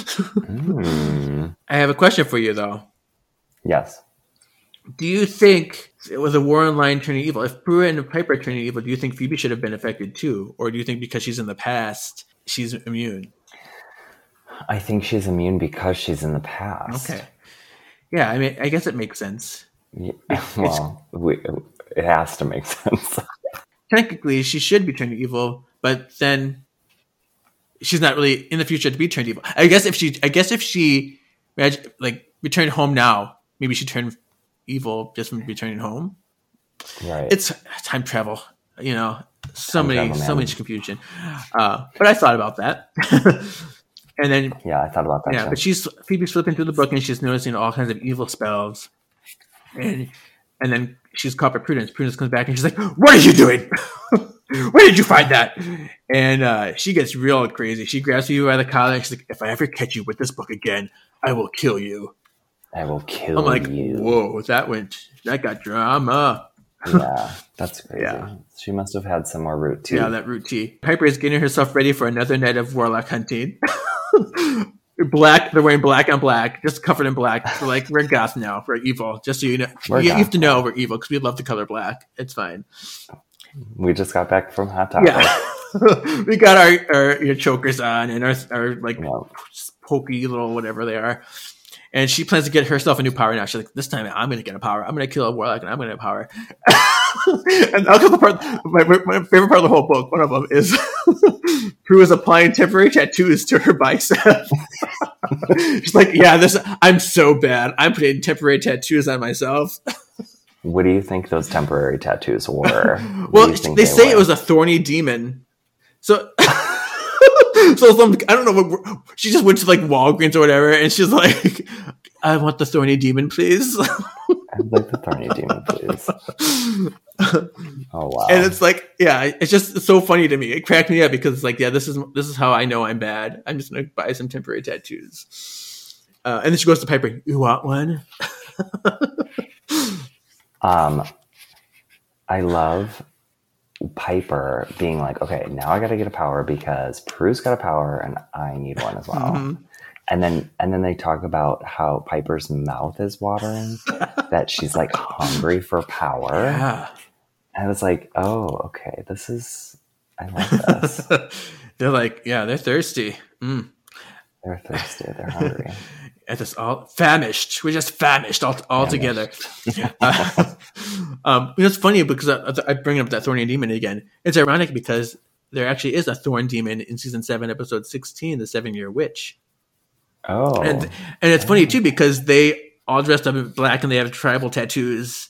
I have a question for you, though. Yes. Do you think it was a Warren line turning evil? If Prue and Piper are turning evil, do you think Phoebe should have been affected too? Or do you think because she's in the past, she's immune? I think she's immune because she's in the past. Okay. Yeah, I mean, I guess it makes sense. Yeah, well, it has to make sense. Technically, she should be turned evil, but then she's not really in the future to be turned evil. I guess if she like returned home now, maybe she turned evil just from returning home. Right. It's time travel, so much confusion. But I thought about that. And then I thought about that. Yeah, too. but Phoebe's flipping through the book and she's noticing all kinds of evil spells. And then she's caught by Prudence. Prudence comes back and she's like, "What are you doing? Where did you find that?" And she gets real crazy. She grabs you by the collar and she's like, "If I ever catch you with this book again, I will kill you. I will kill you." I'm like, whoa, that got drama. Yeah, that's crazy. Yeah. She must have had some more root tea. Yeah, that root tea. Piper is getting herself ready for another night of warlock hunting. They're wearing black on black, just covered in black. So like, we're goth now. We're evil. Just so you know. You have to know we're evil because we love the color black. It's fine. We just got back from Hot Topic. Yeah. We got our chokers on and our like pokey little whatever they are. And she plans to get herself a new power now. She's like, this time I'm going to get a power. I'm going to kill a warlock and I'm going to have power. And I'll the part, my favorite part of the whole book, one of them is Prue is applying temporary tattoos to her bicep. She's like, I'm so bad. I'm putting temporary tattoos on myself. What do you think those temporary tattoos were? Well, they say it was a thorny demon. So... I don't know what she just went to like Walgreens or whatever, and she's like, "I want the thorny demon, please." I'd like the thorny demon, please. Oh wow! And it's like, it's so funny to me. It cracked me up because it's like, this is how I know I'm bad. I'm just gonna buy some temporary tattoos. And then she goes to Piper. You want one? I love Piper being like, okay, now I got to get a power because Prue's got a power and I need one as well. Mm-hmm. And then they talk about how Piper's mouth is watering, that she's like hungry for power. Yeah. And I was like, oh, okay, I like this. They're like, they're thirsty. Mm. They're thirsty. They're hungry. At this all famished. We're just famished all together. It's funny because I bring up that thorny demon again. It's ironic because there actually is a thorn demon in season 7, episode 16, the 7-Year Witch. Oh, and it's funny too because they all dressed up in black and they have tribal tattoos.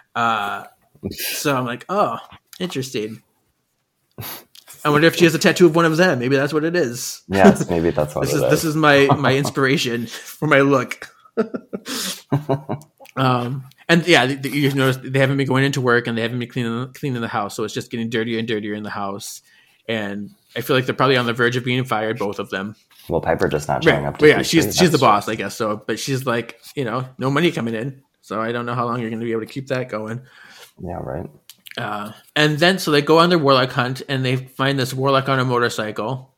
So I'm like, oh, interesting. I wonder if she has a tattoo of one of them. Maybe that's what it is. Yes, maybe that's what it is. This is my inspiration for my look. And yeah, you notice they haven't been going into work and they haven't been cleaning the house, so it's just getting dirtier and dirtier in the house. And I feel like they're probably on the verge of being fired, both of them. Well, Piper just not showing up. But yeah, she's the boss, I guess. So, but she's like, no money coming in, so I don't know how long you're going to be able to keep that going. Yeah, right. And then so they go on their warlock hunt and they find this warlock on a motorcycle.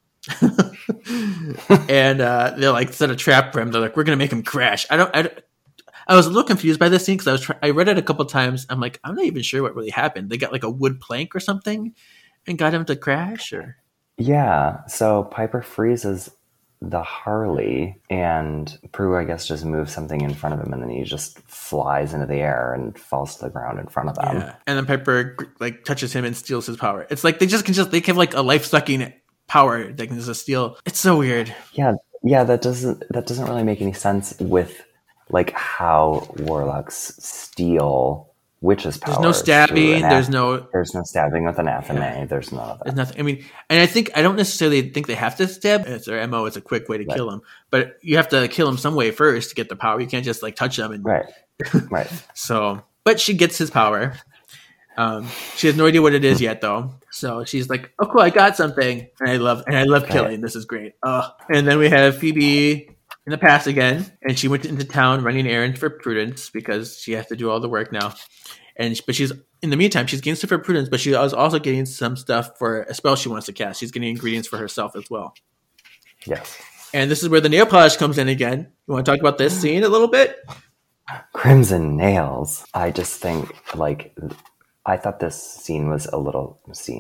And they're like set a trap for him. They're like, we're going to make him crash. I was a little confused by this scene because I read it a couple times. I'm like, I'm not even sure what really happened. They got like a wood plank or something and got him to crash, or yeah. So Piper freezes the Harley, and Prue, I guess, just moves something in front of him, and then he just flies into the air and falls to the ground in front of them. Yeah. And then Piper like touches him and steals his power. It's like they have like a life sucking power that can just steal. It's so weird. Yeah. That doesn't really make any sense with like how warlocks steal witches' powers. There's no stabbing. There's no stabbing with an FNA. There's none of that. There's nothing. I mean, and I don't necessarily think they have to stab. It's their MO. It's a quick way to kill them, but you have to kill them some way first to get the power. You can't just like touch them. And, right. So, but she gets his power. She has no idea what it is yet, though. So she's like, "Oh, cool! I got something." And I love killing. This is great. And then we have Phoebe in the past again, and she went into town running errands for Prudence because she has to do all the work now. But she's in the meantime, she's getting stuff for Prudence, but she was also getting some stuff for a spell she wants to cast. She's getting ingredients for herself as well. Yes. And this is where the nail polish comes in again. You want to talk about this scene a little bit? Crimson nails. I just think I thought this scene was a little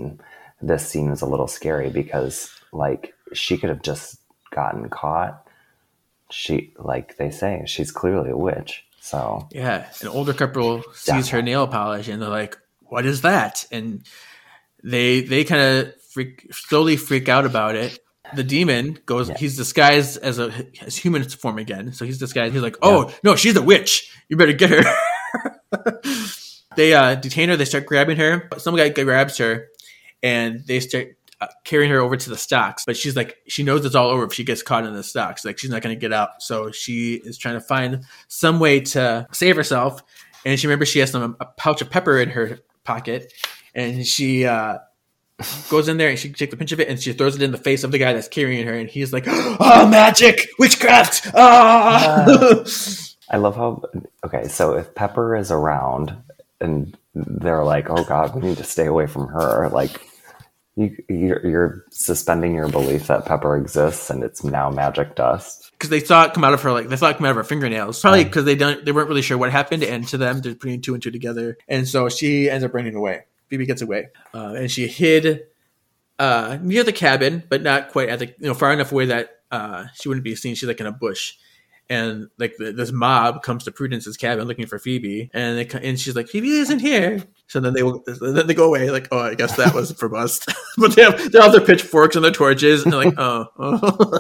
scary because like she could have just gotten caught. She, like they say, she's clearly a witch. So yeah, an older couple sees her nail polish and they're like, "What is that?" And they kind of slowly freak out about it. The demon goes; he's disguised as human form again. So he's disguised. He's like, "Oh no, she's a witch. You better get her." They detain her. They start grabbing her. Some guy grabs her, and they start carrying her over to the stocks. But she's like, she knows it's all over if she gets caught in the stocks. Like she's not going to get out. So she is trying to find some way to save herself. And she remembers she has a pouch of pepper in her pocket, and she goes in there and she takes a pinch of it and she throws it in the face of the guy that's carrying her. And he's like, "Oh, magic, witchcraft!" Ah! I love how. Okay, so if Pepper is around and they're like, "Oh God, we need to stay away from her," like. You're suspending your belief that Pepper exists and it's now magic dust. Because they saw it come out of her, they saw it come out of her fingernails. Probably because they weren't really sure what happened, and to them, they're putting two and two together. And so she ends up running away. Phoebe gets away, and she hid near the cabin, but not quite at the far enough away that she wouldn't be seen. She's like in a bush. And like this mob comes to Prudence's cabin looking for Phoebe, and she's like, "Phoebe isn't here." So then they go away. Like, "Oh, I guess that was for bust." But they have their pitchforks and their torches, and they're like, "Oh."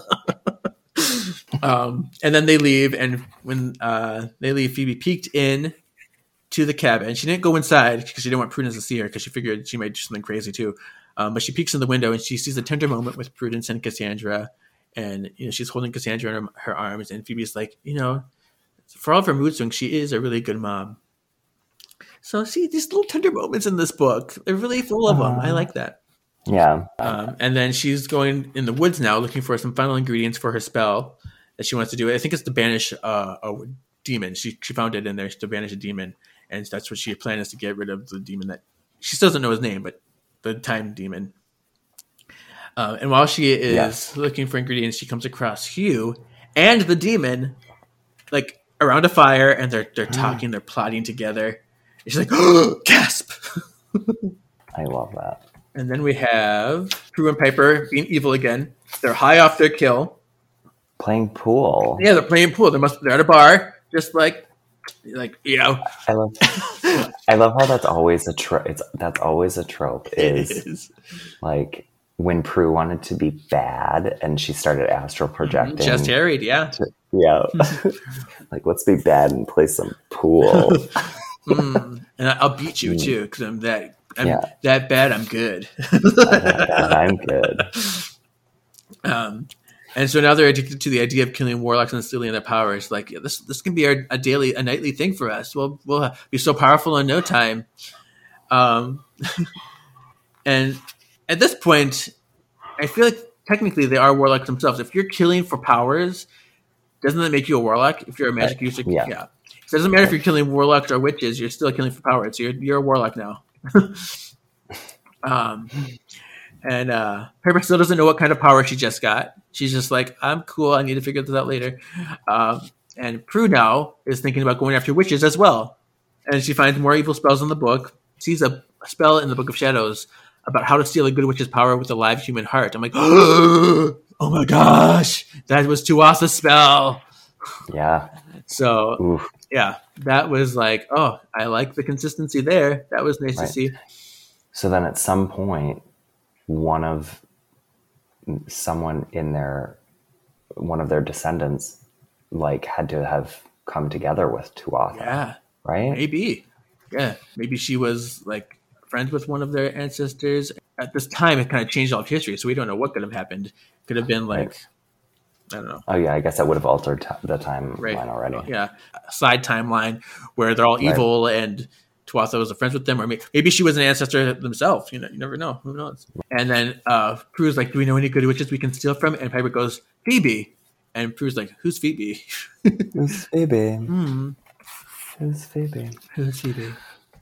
And then they leave, and when they leave, Phoebe peeked in to the cabin. She didn't go inside because she didn't want Prudence to see her because she figured she might do something crazy too. But she peeks in the window and she sees a tender moment with Prudence and Cassandra. And she's holding Cassandra in her arms, and Phoebe's like, for all of her mood swings, she is a really good mom. So see, these little tender moments in this book, they're really full of them. I like that. Yeah. And then she's going in the woods now, looking for some final ingredients for her spell that she wants to do. I think it's to banish a demon. She found it in there to banish a demon, and that's what she planned, is to get rid of the demon that she still doesn't know his name, but the time demon. And while she is looking for ingredients, she comes across Hugh and the demon, like around a fire, and they're talking, they're plotting together. And she's like, "Oh, gasp!" I love that. And then we have Prue and Piper being evil again. They're high off their kill, playing pool. Yeah, they're playing pool. They're at a bar, just like. I love how that's always a trope. That's always a trope. Is like. When Prue wanted to be bad and she started astral projecting. Just harried, yeah. Like, let's be bad and play some pool. And I'll beat you too, because I'm that bad, I'm good. I'm good. And so now they're addicted to the idea of killing warlocks and stealing their powers. Like, yeah, this can be a nightly thing for us. We'll be so powerful in no time. And at this point, I feel like technically they are warlocks themselves. If you're killing for powers, doesn't that make you a warlock? If you're a magic user, Yeah. So it doesn't matter if you're killing warlocks or witches. You're still killing for power. So you're a warlock now. And Piper still doesn't know what kind of power she just got. She's just like, I'm cool. I need to figure this out later. And Prue now is thinking about going after witches as well. And she finds more evil spells in the book. Sees a spell in the Book of Shadows about how to steal a good witch's power with a live human heart. I'm like, oh my gosh, that was Tuatha's spell. Yeah. So, Oof. yeah, that was like, oh, I like the consistency there. That was nice to see. So then at some point, one of their descendants like had to have come together with Tuatha. Yeah. Right? Maybe. Yeah. Maybe she was like friends with one of their ancestors. At this time, it kind of changed all of history, so we don't know what could have happened. Could have been like, I don't know. Oh, yeah, I guess that would have altered the timeline already. Yeah. A side timeline where they're all evil and Tuatha was friends with them, or maybe she was an ancestor themselves. You never know. Who knows? And then Prue's like, do we know any good witches we can steal from? And Piper goes, Phoebe. And Prue's like, who's Phoebe? Who's Phoebe? Who's Phoebe? Who's Phoebe?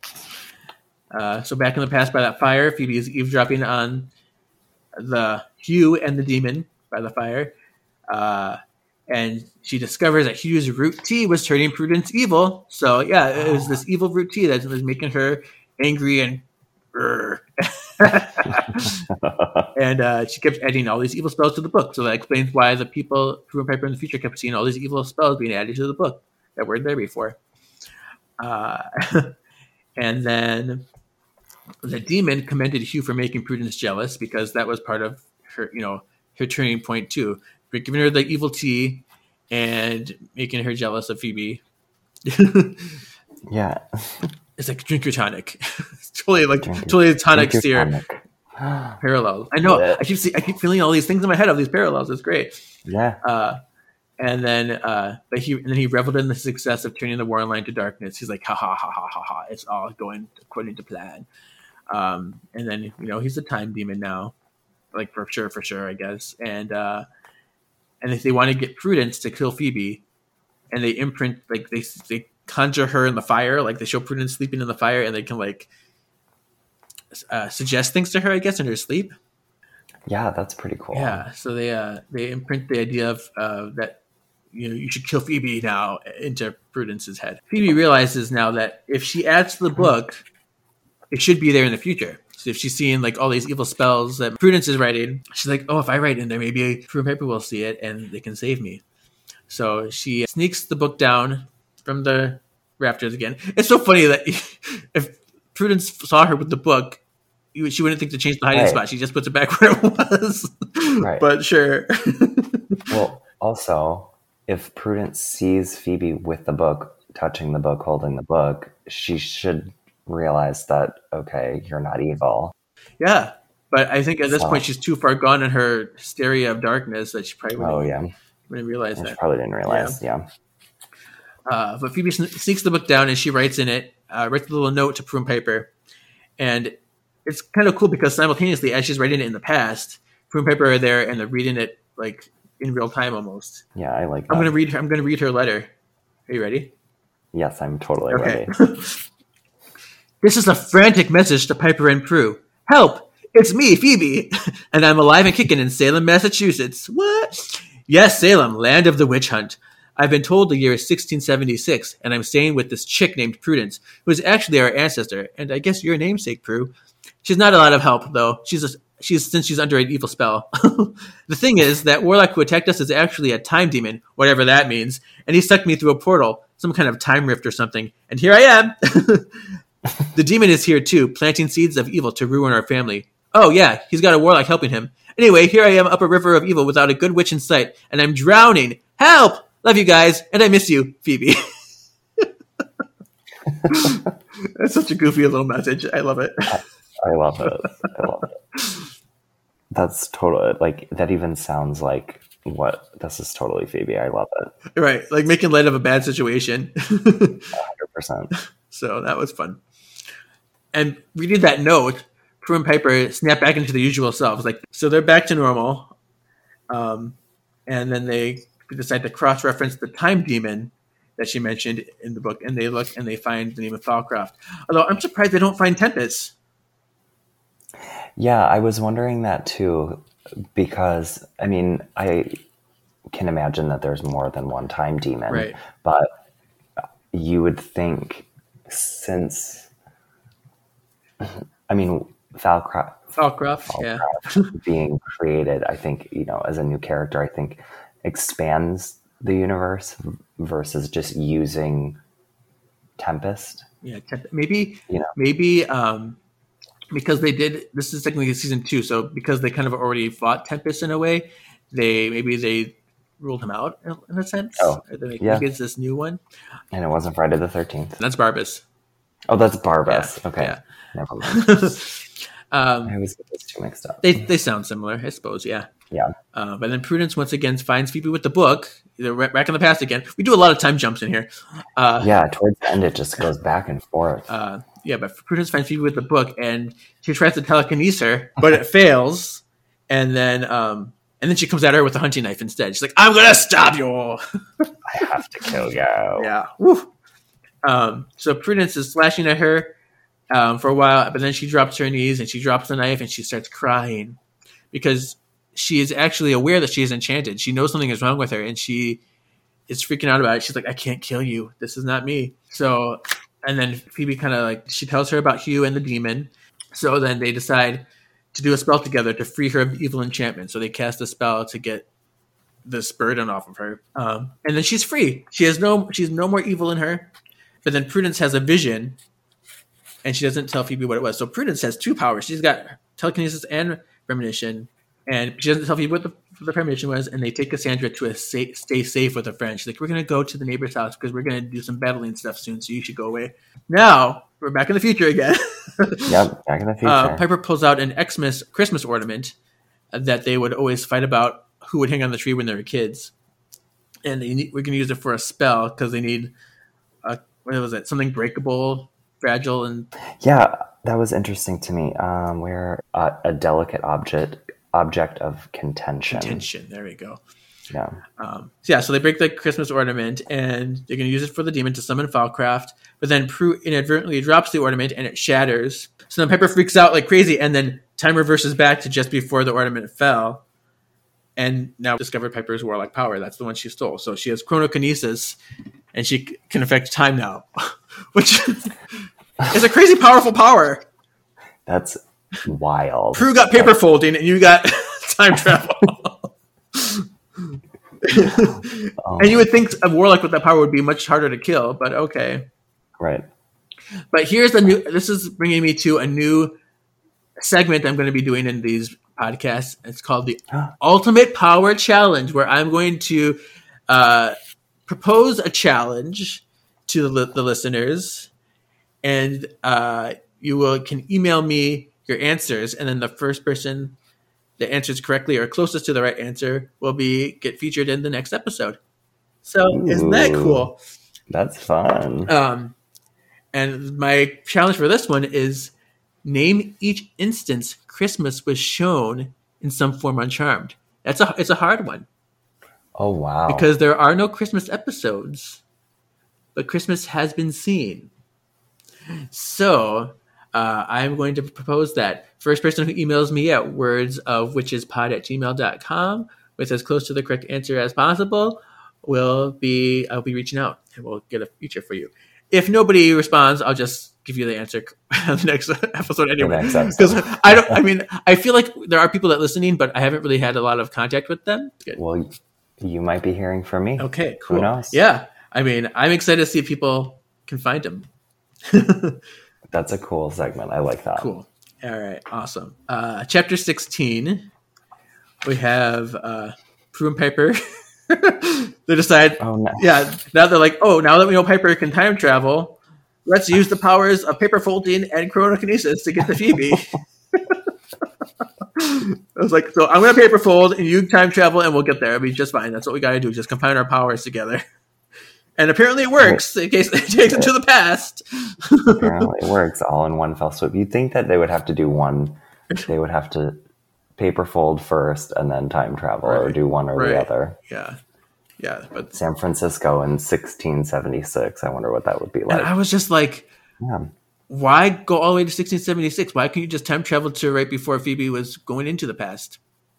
So back in the past by that fire, Phoebe is eavesdropping on the Hugh and the demon by the fire. And she discovers that Hugh's root tea was turning Prudence evil. So, yeah, it was this evil root tea that was making her angry and... and she kept adding all these evil spells to the book. So that explains why the people, Prue and Piper in the future, kept seeing all these evil spells being added to the book that weren't there before. And then the demon commended Hugh for making Prudence jealous because that was part of her, her turning point too. We're giving her the evil tea and making her jealous of Phoebe. Yeah. It's like drink your tonic. It's totally a tonic steer parallel. I know. I keep feeling all these things in my head of these parallels. It's great. Yeah. And then he reveled in the success of turning the war line to darkness. He's like, ha ha ha ha ha ha. It's all going according to plan. And then he's a time demon now, like for sure, I guess. And if they want to get Prudence to kill Phoebe, and they imprint like they conjure her in the fire, like they show Prudence sleeping in the fire, and they can like suggest things to her, I guess, in her sleep. Yeah, that's pretty cool. Yeah, so they imprint the idea of that you should kill Phoebe now into Prudence's head. Phoebe realizes now that if she adds to the book, it should be there in the future. So if she's seeing like all these evil spells that Prudence is writing, she's like, oh, if I write in there, maybe Prue and Piper will see it and they can save me. So she sneaks the book down from the rafters again. It's so funny that if Prudence saw her with the book, she wouldn't think to change the hiding spot. She just puts it back where it was. Right. But sure. Well, also, if Prudence sees Phoebe with the book, touching the book, holding the book, she should realize that, okay, you're not evil. Yeah. But I think at this point, she's too far gone in her hysteria of darkness that she probably wouldn't realize that. She probably didn't realize, yeah. But Phoebe sneaks the book down and she writes in it, writes a little note to Prue and Piper. And it's kind of cool because simultaneously, as she's writing it in the past, Prue and Piper are there and they're reading it like in real time almost. Yeah, I like that. I'm gonna read her letter. Are you ready? Yes, I'm totally ready. This is a frantic message to Piper and Prue. Help! It's me, Phoebe, and I'm alive and kicking in Salem, Massachusetts. What? Yes, Salem, land of the witch hunt. I've been told the year is 1676, and I'm staying with this chick named Prudence, who is actually our ancestor, and I guess your namesake, Prue. She's not a lot of help, though. Since she's under an evil spell. The thing is, that warlock who attacked us is actually a time demon, whatever that means, and he sucked me through a portal, some kind of time rift or something, and here I am! The demon is here too, planting seeds of evil to ruin our family. Oh yeah, he's got a warlock helping him. Anyway, here I am up a river of evil without a good witch in sight, and I'm drowning. Help! Love you guys, and I miss you, Phoebe. That's such a goofy little message. I love it. I love it. That's totally, like, that even sounds like what? This is totally Phoebe. I love it. Right. Like making light of a bad situation. 100%. So that was fun. And reading that note, Prue and Piper snap back into the usual selves. Like, so they're back to normal. And then they decide to cross-reference the time demon that she mentioned in the book. And they look and they find the name of Falcroft. Although I'm surprised they don't find Tempest. Yeah, I was wondering that too, because, I mean, I can imagine that there's more than one time demon. Right. But you would think since, I mean, Falcroft, yeah. being created, I think, as a new character, I think expands the universe versus just using Tempest. Yeah, maybe because they did. This is technically season 2, so because they kind of already fought Tempest in a way, they ruled him out in a sense. Oh, maybe it's this new one, and it wasn't Friday the 13th. That's Barbas. Oh, that's Barbas. Yeah, okay, yeah. Never mind. I always get those two mixed up. They sound similar, I suppose. Yeah. Yeah. But then Prudence once again finds Phoebe with the book. They're back in the past again. We do a lot of time jumps in here. Yeah, towards the end it just goes back and forth. But Prudence finds Phoebe with the book, and she tries to telekinesis her, but it fails. And then she comes at her with a hunting knife instead. She's like, "I'm gonna stab you!" I have to kill you. Yeah. Woo. So Prudence is slashing at her for a while, but then she drops her knees and she drops the knife and she starts crying because she is actually aware that she is enchanted. She knows something is wrong with her and she is freaking out about it. She's like, "I can't kill you. This is not me." So, and then Phoebe kind of she tells her about Hugh and the demon. So then they decide to do a spell together to free her of evil enchantment. So they cast a spell to get this burden off of her. And then she's free. She's no more evil in her. But then Prudence has a vision and she doesn't tell Phoebe what it was. So Prudence has 2 powers. She's got telekinesis and premonition. And she doesn't tell Phoebe what the premonition was. And they take Cassandra to stay safe with a friend. She's like, "We're going to go to the neighbor's house because we're going to do some battling stuff soon. So you should go away." Now we're back in the future again. Yep, back in the future. Piper pulls out an Xmas Christmas ornament that they would always fight about who would hang on the tree when they were kids. And we're going to use it for a spell because they need, what was it? Something breakable, fragile, and... Yeah, that was interesting to me. Where a delicate object of contention. Contention, there we go. Yeah. So they break the Christmas ornament, and they're going to use it for the demon to summon Falcroft. But then Prue inadvertently drops the ornament, and it shatters. So then Piper freaks out like crazy, and then time reverses back to just before the ornament fell. And now discovered Piper's warlock power. That's the one she stole. So she has chronokinesis, and she can affect time now, which is a crazy powerful power. That's wild. Prue got paper folding, and you got time travel. And you would think a warlock with that power would be much harder to kill, but okay. Right. But here's this is bringing me to a new segment I'm going to be doing in these podcasts. It's called the Ultimate Power Challenge, where I'm going to propose a challenge to the listeners, and you can email me your answers, and then the first person that answers correctly or closest to the right answer will get featured in the next episode. So isn't that cool? That's fun. And my challenge for this one is name each instance Christmas was shown in some form on Charmed. It's a hard one. Oh, wow. Because there are no Christmas episodes, but Christmas has been seen. So I'm going to propose that first person who emails me at wordsofwitchespod@gmail.com with as close to the correct answer as possible I'll be reaching out and we'll get a feature for you. If nobody responds, I'll just give you the answer on the next episode anyway. Because I feel like there are people that are listening, but I haven't really had a lot of contact with them. Good. Well, you might be hearing from me. Okay, cool. Who knows? Yeah. I mean, I'm excited to see if people can find them. That's a cool segment. I like that. Cool. All right. Awesome. Chapter 16, we have Prue and Piper. They decide, oh, no. Yeah, now they're like, now that we know Piper can time travel, let's use the powers of paper folding and chronokinesis to get to Phoebe. I was like, so I'm going to paper fold and you time travel and we'll get there. It'll be just fine. That's what we got to do. Just combine our powers together. And apparently it works in case it takes it to the past. Apparently it works all in one fell swoop. You'd think that they would have to do one. They would have to paper fold first and then time travel or do one or the other. Yeah. Yeah. But San Francisco in 1676. I wonder what that would be like. and I was just like, Yeah. why go all the way to 1676? Why couldn't you just time travel to right before Phoebe was going into the past?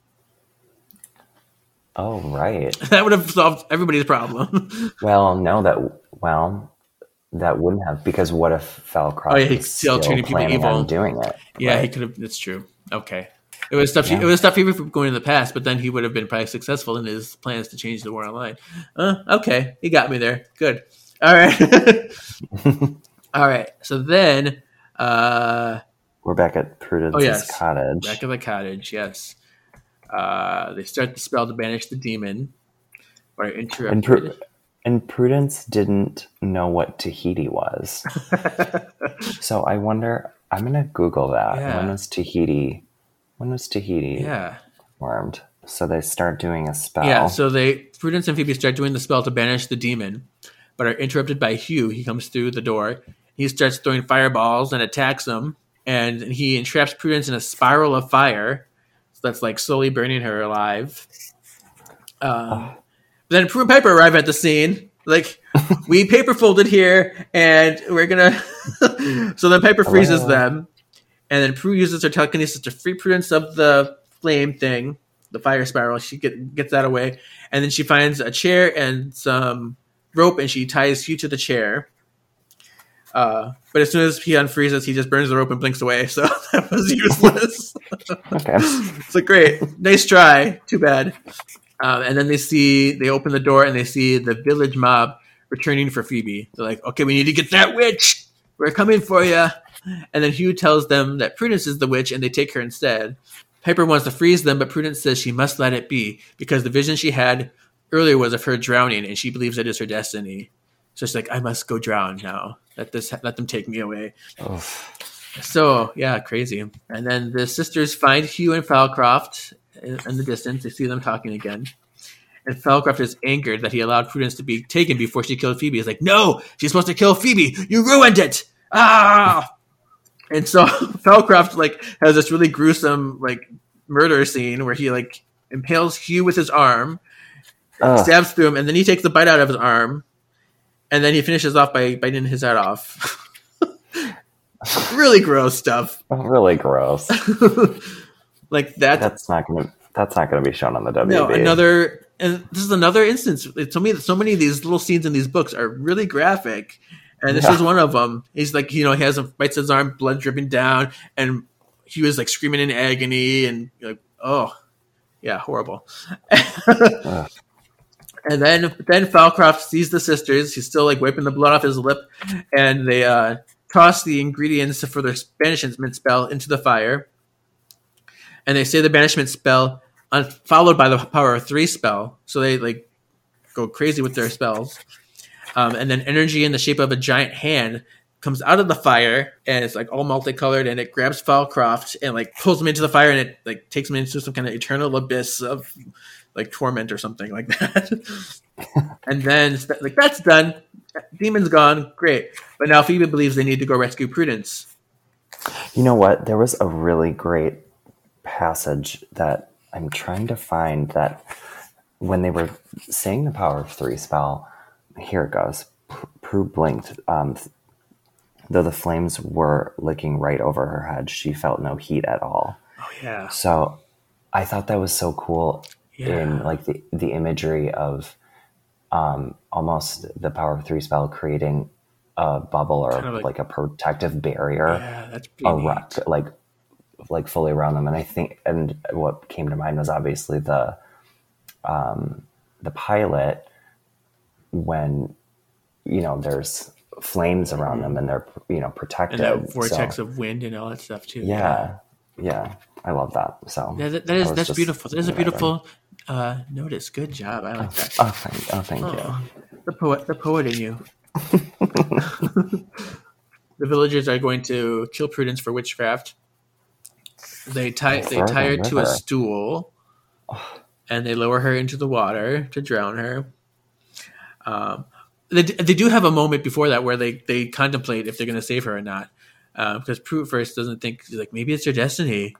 Oh, right. That would have solved everybody's problem. Well, no, that wouldn't have, because what if Falcroft he's was still still turning people planning evil. on doing it? Yeah, right? he could have. That's true. Okay, it was stuff. It was stuff Phoebe from going in the past, but then he would have been probably successful in his plans to change the war online. Okay, he got me there. Good. All right. All right. So then, We're back at Prudence's cottage. back at the cottage. Yes. They start the spell to banish the demon. Or interrupted. And Prudence didn't know what Tahiti was. So I wonder, I'm going to Google that. Yeah. When was Tahiti Yeah. formed? So they start doing a spell. Yeah, so Prudence and Phoebe start doing the spell to banish the demon, but are interrupted by Hugh. He comes through the door. He starts throwing fireballs and attacks them, and he entraps Prudence in a spiral of fire that's like slowly burning her alive. Then Prue and Piper arrive at the scene. Like, we paper folded here, and we're gonna. So then Piper freezes them, and then Prue uses her telekinesis to free Prudence of the flame thing, the fire spiral. She gets that away, and then she finds a chair and some rope, and she ties Hugh to the chair. But as soon as he unfreezes, he just burns the rope and blinks away. So that was useless. Okay. It's like, great, nice try. Too bad. And then they open the door and they see the village mob returning for Phoebe. They're like, okay, we need to get that witch. We're coming for you. And then Hugh tells them that Prudence is the witch and they take her instead. Piper wants to freeze them, but Prudence says she must let it be because the vision she had earlier was of her drowning and she believes it is her destiny. So she's like, I must go drown now. Let them take me away. Oof. So, yeah, crazy. And then the sisters find Hugh and Falcroft in the distance. They see them talking again. And Falcroft is angered that he allowed Prudence to be taken before she killed Phoebe. He's like, no, she's supposed to kill Phoebe. You ruined it. Ah! And so Falcroft has this really gruesome murder scene where he impales Hugh with his arm, stabs through him, and then he takes the bite out of his arm, and then he finishes off by biting his head off. Really gross stuff. Really gross. That's not gonna be shown on the WB. No, and this is another instance. To me, so many of these little scenes in these books are really graphic, and this is one of them. He's he has bites his arm, blood dripping down, and he was screaming in agony, and oh, yeah, horrible. And then Falcroft sees the sisters. He's still wiping the blood off his lip, and they toss the ingredients for their banishment spell into the fire. And they say the banishment spell, followed by the power of 3 spell. So they go crazy with their spells. And then energy in the shape of a giant hand comes out of the fire, and it's all multicolored, and it grabs Falcroft and pulls him into the fire, and it takes him into some kind of eternal abyss of torment or something like that. And then that's done. Demon's gone. Great. But now Phoebe believes they need to go rescue Prudence. You know what? There was a really great passage that I'm trying to find, that when they were saying the power of 3 spell, here it goes. Prue blinked. Though the flames were licking right over her head, she felt no heat at all. Oh, yeah. So I thought that was so cool in the imagery of almost the power of 3 spell creating a bubble or a protective barrier. Yeah, that's pretty neat. Fully around them. And I think, and what came to mind was obviously the pilot, when there's flames around them and they're protected, and that vortex of wind and all that stuff too. Yeah, I love that. So that's beautiful. That is a beautiful notice. Good job. I like that. Thank you. The poet in you. The villagers are going to kill Prudence for witchcraft. They tie her to a stool, and they lower her into the water to drown her. They do have a moment before that where they contemplate if they're going to save her or not, because Prue at first doesn't think, she's like, maybe it's your destiny.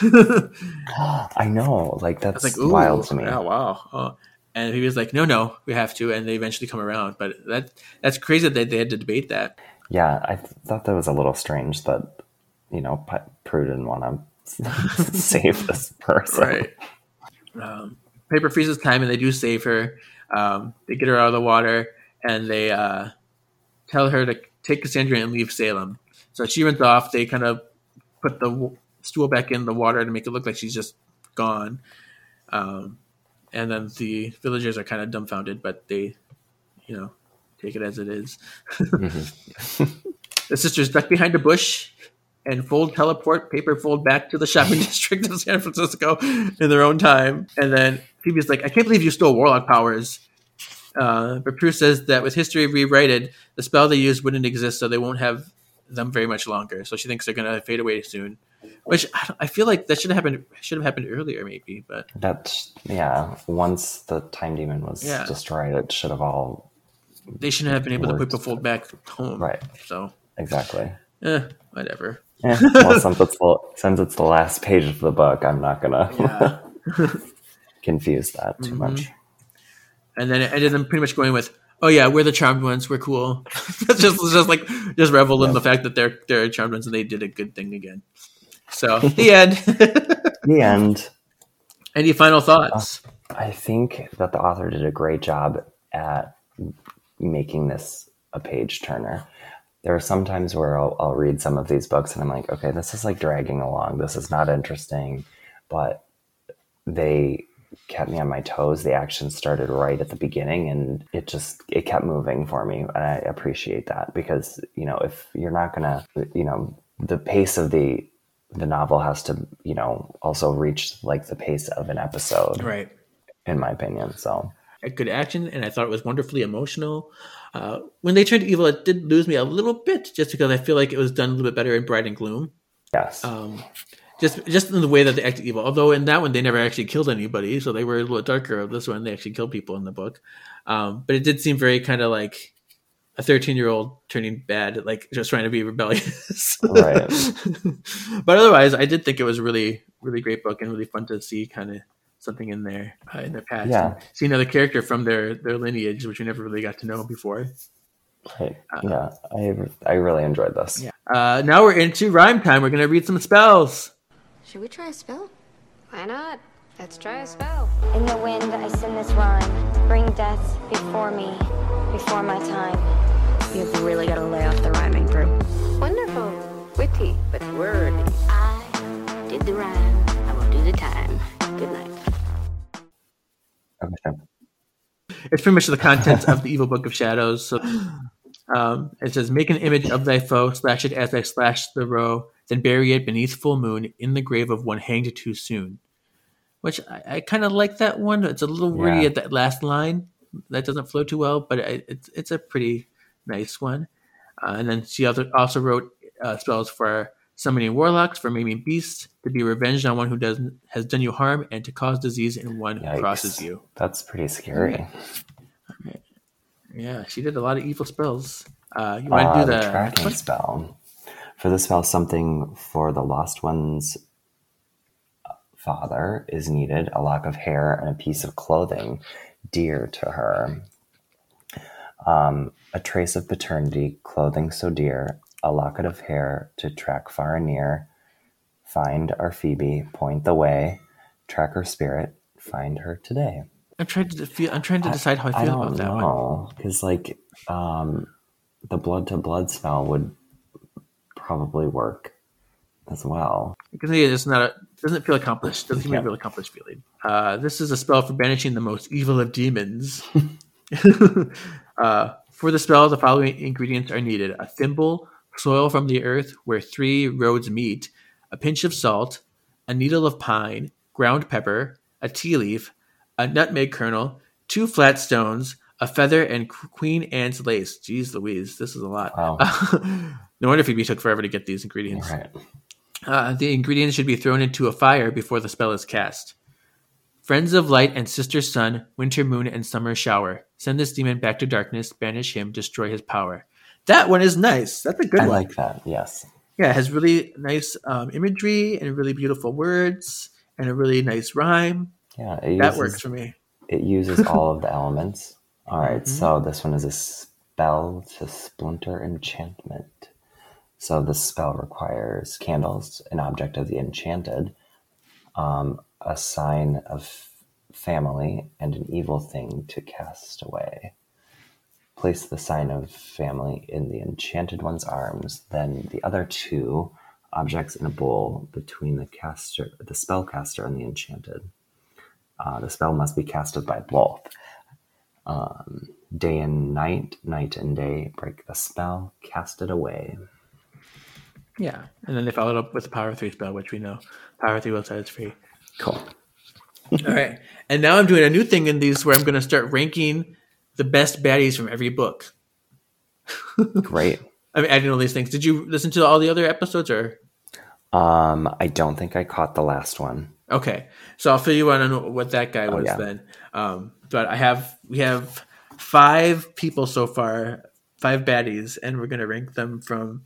I know, like that's like, wild to me. Yeah, wow. And he was like, no, we have to, and they eventually come around. But that's crazy that they had to debate that. Yeah, I thought that was a little strange that, Prue didn't want to save this person. Right. Paper freezes time, and they do save her. They get her out of the water, and they tell her to take Cassandra and leave Salem. So she runs off. They kind of put the stool back in the water to make it look like she's just gone. And then the villagers are kind of dumbfounded, but they, take it as it is. Mm-hmm. The sisters duck behind a bush and teleport paper fold back to the shopping district of San Francisco in their own time. And then Phoebe's like, I can't believe you stole warlock powers. But Prue says that with history rewritten, the spell they used wouldn't exist, so they won't have them very much longer. So she thinks they're going to fade away soon. Which I feel like that should have happened earlier, maybe. But once the time demon was destroyed, it should have all. They shouldn't have been able to put the fold back home, right? So exactly. Whatever. Well, since it's the last page of the book, I'm not gonna confuse that too much. And then it ended them pretty much going with, "Oh yeah, we're the charmed ones. We're cool." just revel in the fact that they're charmed ones and they did a good thing again. So the end. The end. Any final thoughts? I think that the author did a great job at making this a page turner. There are some times where I'll read some of these books and I'm like, okay, this is like dragging along. This is not interesting, but they kept me on my toes. The action started right at the beginning and it kept moving for me. And I appreciate that because, if you're not gonna, the pace of the novel has to, also reach like the pace of an episode. Right. In my opinion. So a good action. And I thought it was wonderfully emotional. When they turned evil, it did lose me a little bit just because I feel like it was done a little bit better in Bride and Gloom. Yes. Just in the way that they acted evil. Although in that one, they never actually killed anybody. So they were a little darker. This one, they actually killed people in the book. But it did seem very kind of like a 13-year-old turning bad, like just trying to be rebellious. Right. But otherwise, I did think it was a really, really great book and really fun to see kind of something in their past. Yeah. And see another character from their lineage, which we never really got to know before. Right. Yeah. I really enjoyed this. Yeah. Now we're into rhyme time. We're going to read some spells. Should we try a spell? Why not? Let's try a spell. In the wind, I sing this rhyme. Bring death before me, before my time. You've really got to lay off the rhyming, Prue. Wonderful. Witty, but wordy. I did the rhyme. I will do the time. Good night. Okay. It's pretty much the contents of the Evil Book of Shadows. So it says, make an image of thy foe, slash it as I slash the row, then bury it beneath full moon in the grave of one hanged too soon. Which I kind of like that one. It's a little wordy at that last line. That doesn't flow too well, but it's a pretty nice one. And then she also wrote spells for summoning warlocks, for maiming beasts, to be revenged on one who has done you harm, and to cause disease in one who crosses you. That's pretty scary. Yeah, she did a lot of evil spells. You want to do the tracking spell? For the spell, something for the lost one's father is needed: a lock of hair and a piece of clothing dear to her. A trace of paternity, clothing so dear, a locket of hair to track far and near. Find our Phoebe, point the way, track her spirit, find her today. I'm trying to decide how I feel about that one. Because the blood to blood spell would probably work as well. Because it doesn't feel accomplished. Doesn't give me a real accomplished feeling. This is a spell for banishing the most evil of demons. For the spell, the following ingredients are needed: a thimble, soil from the earth where 3 roads meet, a pinch of salt, a needle of pine, ground pepper, a tea leaf, a nutmeg kernel, 2 flat stones, a feather, and Queen Anne's lace. Jeez Louise, this is a lot. Wow. No wonder Phoebe took forever to get these ingredients. Right. The ingredients should be thrown into a fire before the spell is cast. Friends of light and sister sun, winter moon and summer shower. Send this demon back to darkness, banish him, destroy his power. That one is nice. That's a good one. I like that. Yes. Yeah, it has really nice imagery and really beautiful words and a really nice rhyme. Yeah, That works for me. It uses all of the elements. All right, so this one is a spell to splinter enchantment. So the spell requires candles, an object of the enchanted, a sign of family, and an evil thing to cast away. Place the sign of family in the enchanted one's arms, then the other two objects in a bowl between the spellcaster and the enchanted. The spell must be casted by both. Day and night, night and day, break the spell, cast it away. Yeah, and then they followed up with the Power 3 spell, which we know. Power 3 will set is free. Cool. All right, and now I'm doing a new thing in these where I'm going to start ranking the best baddies from every book. Great. I'm adding all these things. Did you listen to all the other episodes, or? I don't think I caught the last one. Okay, so I'll fill you in on what that guy was then. But we have 5 people so far, 5 baddies, and we're going to rank them from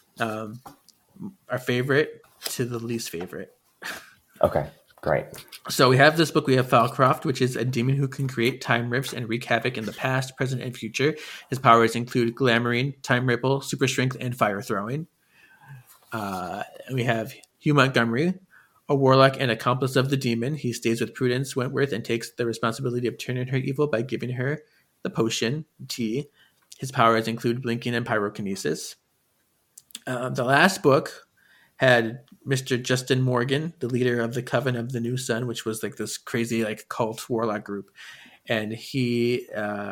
our favorite to the least favorite. Okay, great. So we have this book. We have Falcroft, which is a demon who can create time rifts and wreak havoc in the past, present, and future. His powers include glamoring, time ripple, super strength, and fire throwing. And we have Hugh Montgomery, a warlock and accomplice of the demon. He stays with Prudence Wentworth and takes the responsibility of turning her evil by giving her the potion, tea. His powers include blinking and pyrokinesis. The last book had Mr. Justin Morgan, the leader of the Coven of the New Sun, which was like this crazy like cult warlock group. And he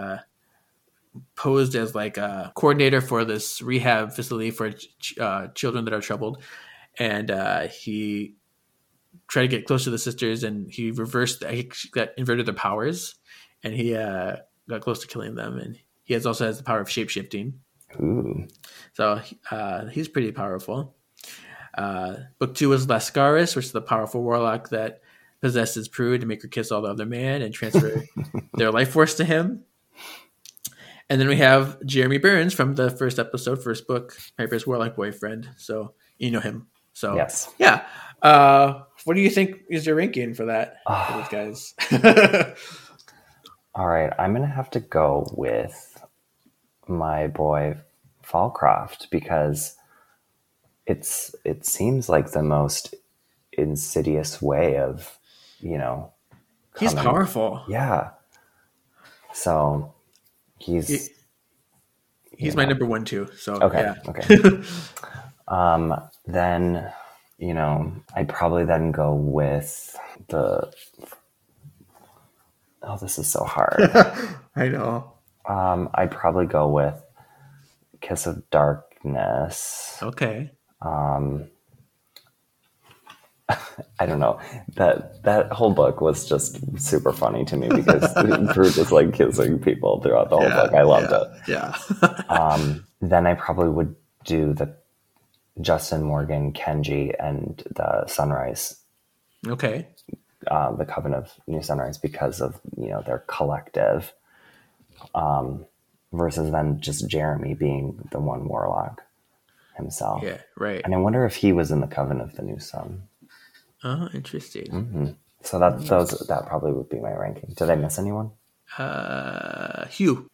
posed as like a coordinator for this rehab facility for children that are troubled. And he tried to get close to the sisters, and he inverted their powers, and he got close to killing them. And he also has the power of shape-shifting. Ooh. So he's pretty powerful. Book 2 is Lascaris, which is the powerful warlock that possesses Prue to make her kiss all the other man and transfer their life force to him. And then we have Jeremy Burns from the first book, Piper's warlock boyfriend. So you know him. So yes. Yeah. What do you think is your ranking for that? For these guys? All right, I'm going to have to go with my boy Falcroft because it seems like the most insidious way of, he's powerful. Yeah. So he's my number 1 too. So okay. Yeah. Okay. Then, I'd probably then go with this is so hard. I know. I'd probably go with Kiss of Darkness. Okay. I don't know. That whole book was just super funny to me because Prue just like kissing people throughout the whole book. I loved it. Yeah. Then I probably would do the Justin Morgan, Kenji, and the Sunrise. Okay. The Coven of New Sunrise because of their collective, versus then just Jeremy being the one warlock himself. Yeah. Right. And I wonder if he was in the Coven of the New Sun. Oh, interesting. Mm-hmm. So that probably would be my ranking. Did I miss anyone? Hugh.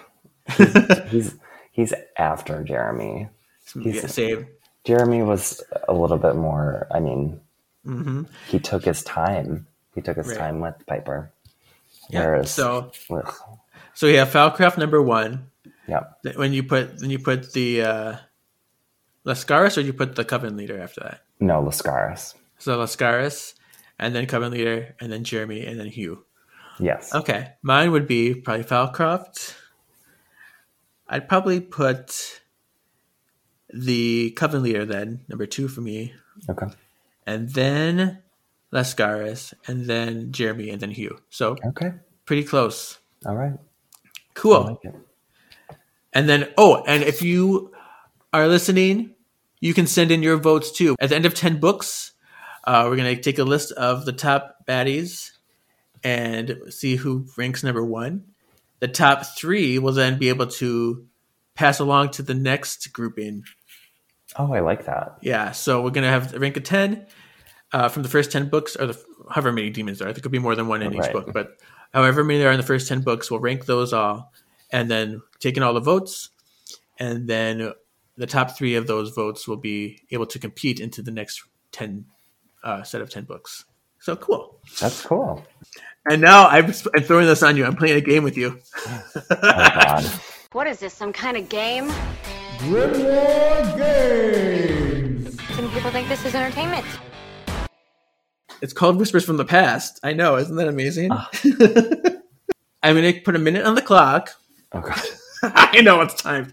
He's after Jeremy. Same. Jeremy was a little bit more. I mean, he took his time. He took his time with Piper. Yeah. Whereas, So you have Falcroft number 1. Yeah. When you put the Lascaris, or you put the Coven leader after that? No, Lascaris. So Lascaris, and then Coven leader, and then Jeremy, and then Hugh. Yes. Okay. Mine would be probably Falcroft. I'd probably put the Coven leader then, number 2 for me. Okay. And then Lascaris, and then Jeremy, and then Hugh. So pretty close. All right. Cool. I like it. And then, and if you are listening you can send in your votes too. At the end of 10 books, we're going to take a list of the top baddies and see who ranks number 1. The top 3 will then be able to pass along to the next grouping. Oh, I like that. Yeah, so we're going to have a rank of 10 from the first 10 books, or however many demons there are. I think it could be more than one in each book, but however many there are in the first 10 books, we'll rank those all, and then take in all the votes, and then the top 3 of those votes will be able to compete into the next 10 set of 10 books. So cool. That's cool. And now I'm throwing this on you. I'm playing a game with you. Oh, God. What is this, some kind of game? Grimoire Games. Some people think this is entertainment. It's called Whispers from the Past. I know. Isn't that amazing? I'm going to put a minute on the clock. Oh, God. I know it's time.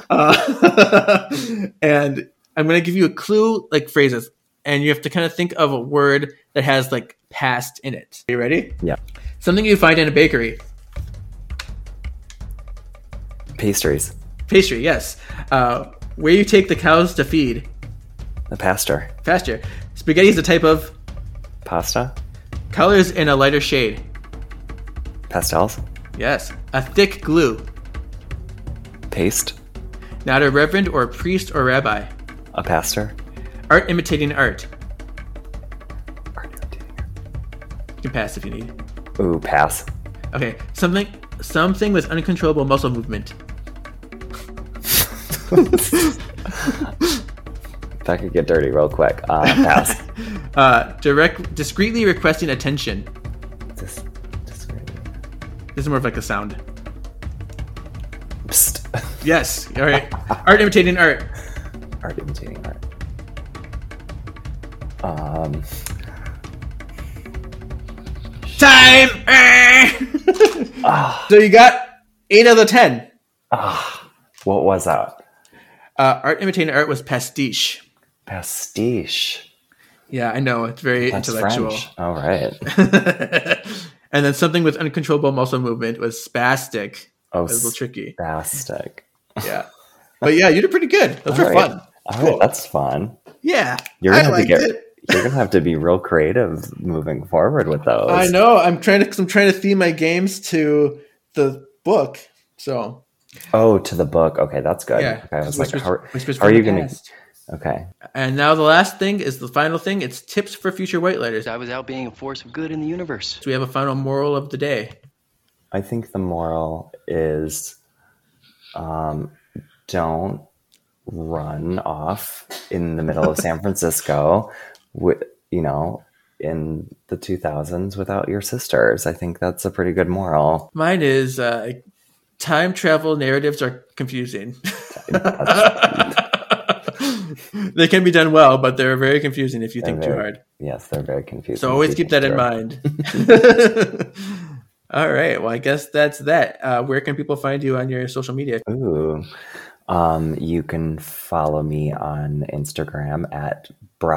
And I'm going to give you a clue, like phrases. And you have to kind of think of a word that has like past in it. Are you ready? Yeah. Something you find in a bakery. Pastries. Pastry, yes. Where you take the cows to feed. The pasture. Pasture. Spaghetti is a type of Pasta. colors in a lighter shade. Pastels. Yes. A thick glue. Paste. Not a reverend or a priest or rabbi. A pastor. Art imitating art. Art imitating art. You can pass if you need. Ooh, pass. Okay. Something with uncontrollable muscle movement. If I could get dirty real quick. Pass. Discreetly requesting attention. Discreetly. This is more of like a sound. Psst. Yes. All right. Art imitating art. Art imitating art. Time. So you got 8 out of 10. What was that? Art imitating art was pastiche. Pastiche. Yeah, I know. It's very That's intellectual. French. All right. And then something with uncontrollable muscle movement was spastic. Oh, That was a little tricky. spastic. Yeah. But yeah, you did pretty good. Those were fun. All Cool. right, that's fun. Yeah. You're I gonna have to liked get. it. You're gonna have to be real creative moving forward with those. I know. I'm trying to theme my games to the book. So Oh, to the book. Okay, that's good. yeah. Okay, I was like, Whispers how are from you the gonna? Past. Okay. And now the last thing is the final thing. It's tips for future white lighters. I was out being a force of good in the universe. So we have a final moral of the day. I think the moral is, don't run off in the middle of San Francisco, in the 2000s without your sisters. I think that's a pretty good moral. Mine is time travel narratives are confusing. They can be done well, but they're very confusing if you think too hard. Yes, they're very confusing. So always keep that in mind. All right. Well, I guess that's that. Where can people find you on your social media? Ooh. You can follow me on Instagram at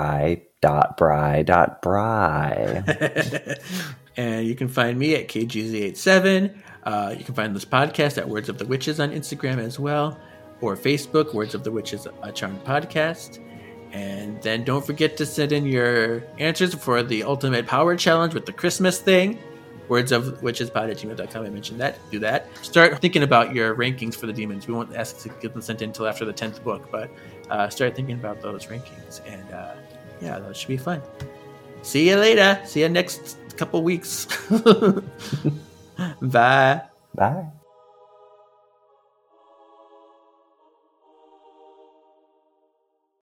bry.bry.bry. And you can find me at KGZ87. You can find this podcast at Words of the Witches on Instagram as well, or Facebook, Words of the Witches, a Charmed podcast. And then don't forget to send in your answers for the Ultimate Power Challenge with the Christmas thing. wordsofwitchespod@gmail.com. I mentioned that. Do that. Start thinking about your rankings for the demons. We won't ask to get them sent in until after the 10th book, but start thinking about those rankings. And yeah, that should be fun. See you later. See you next couple weeks. Bye. Bye.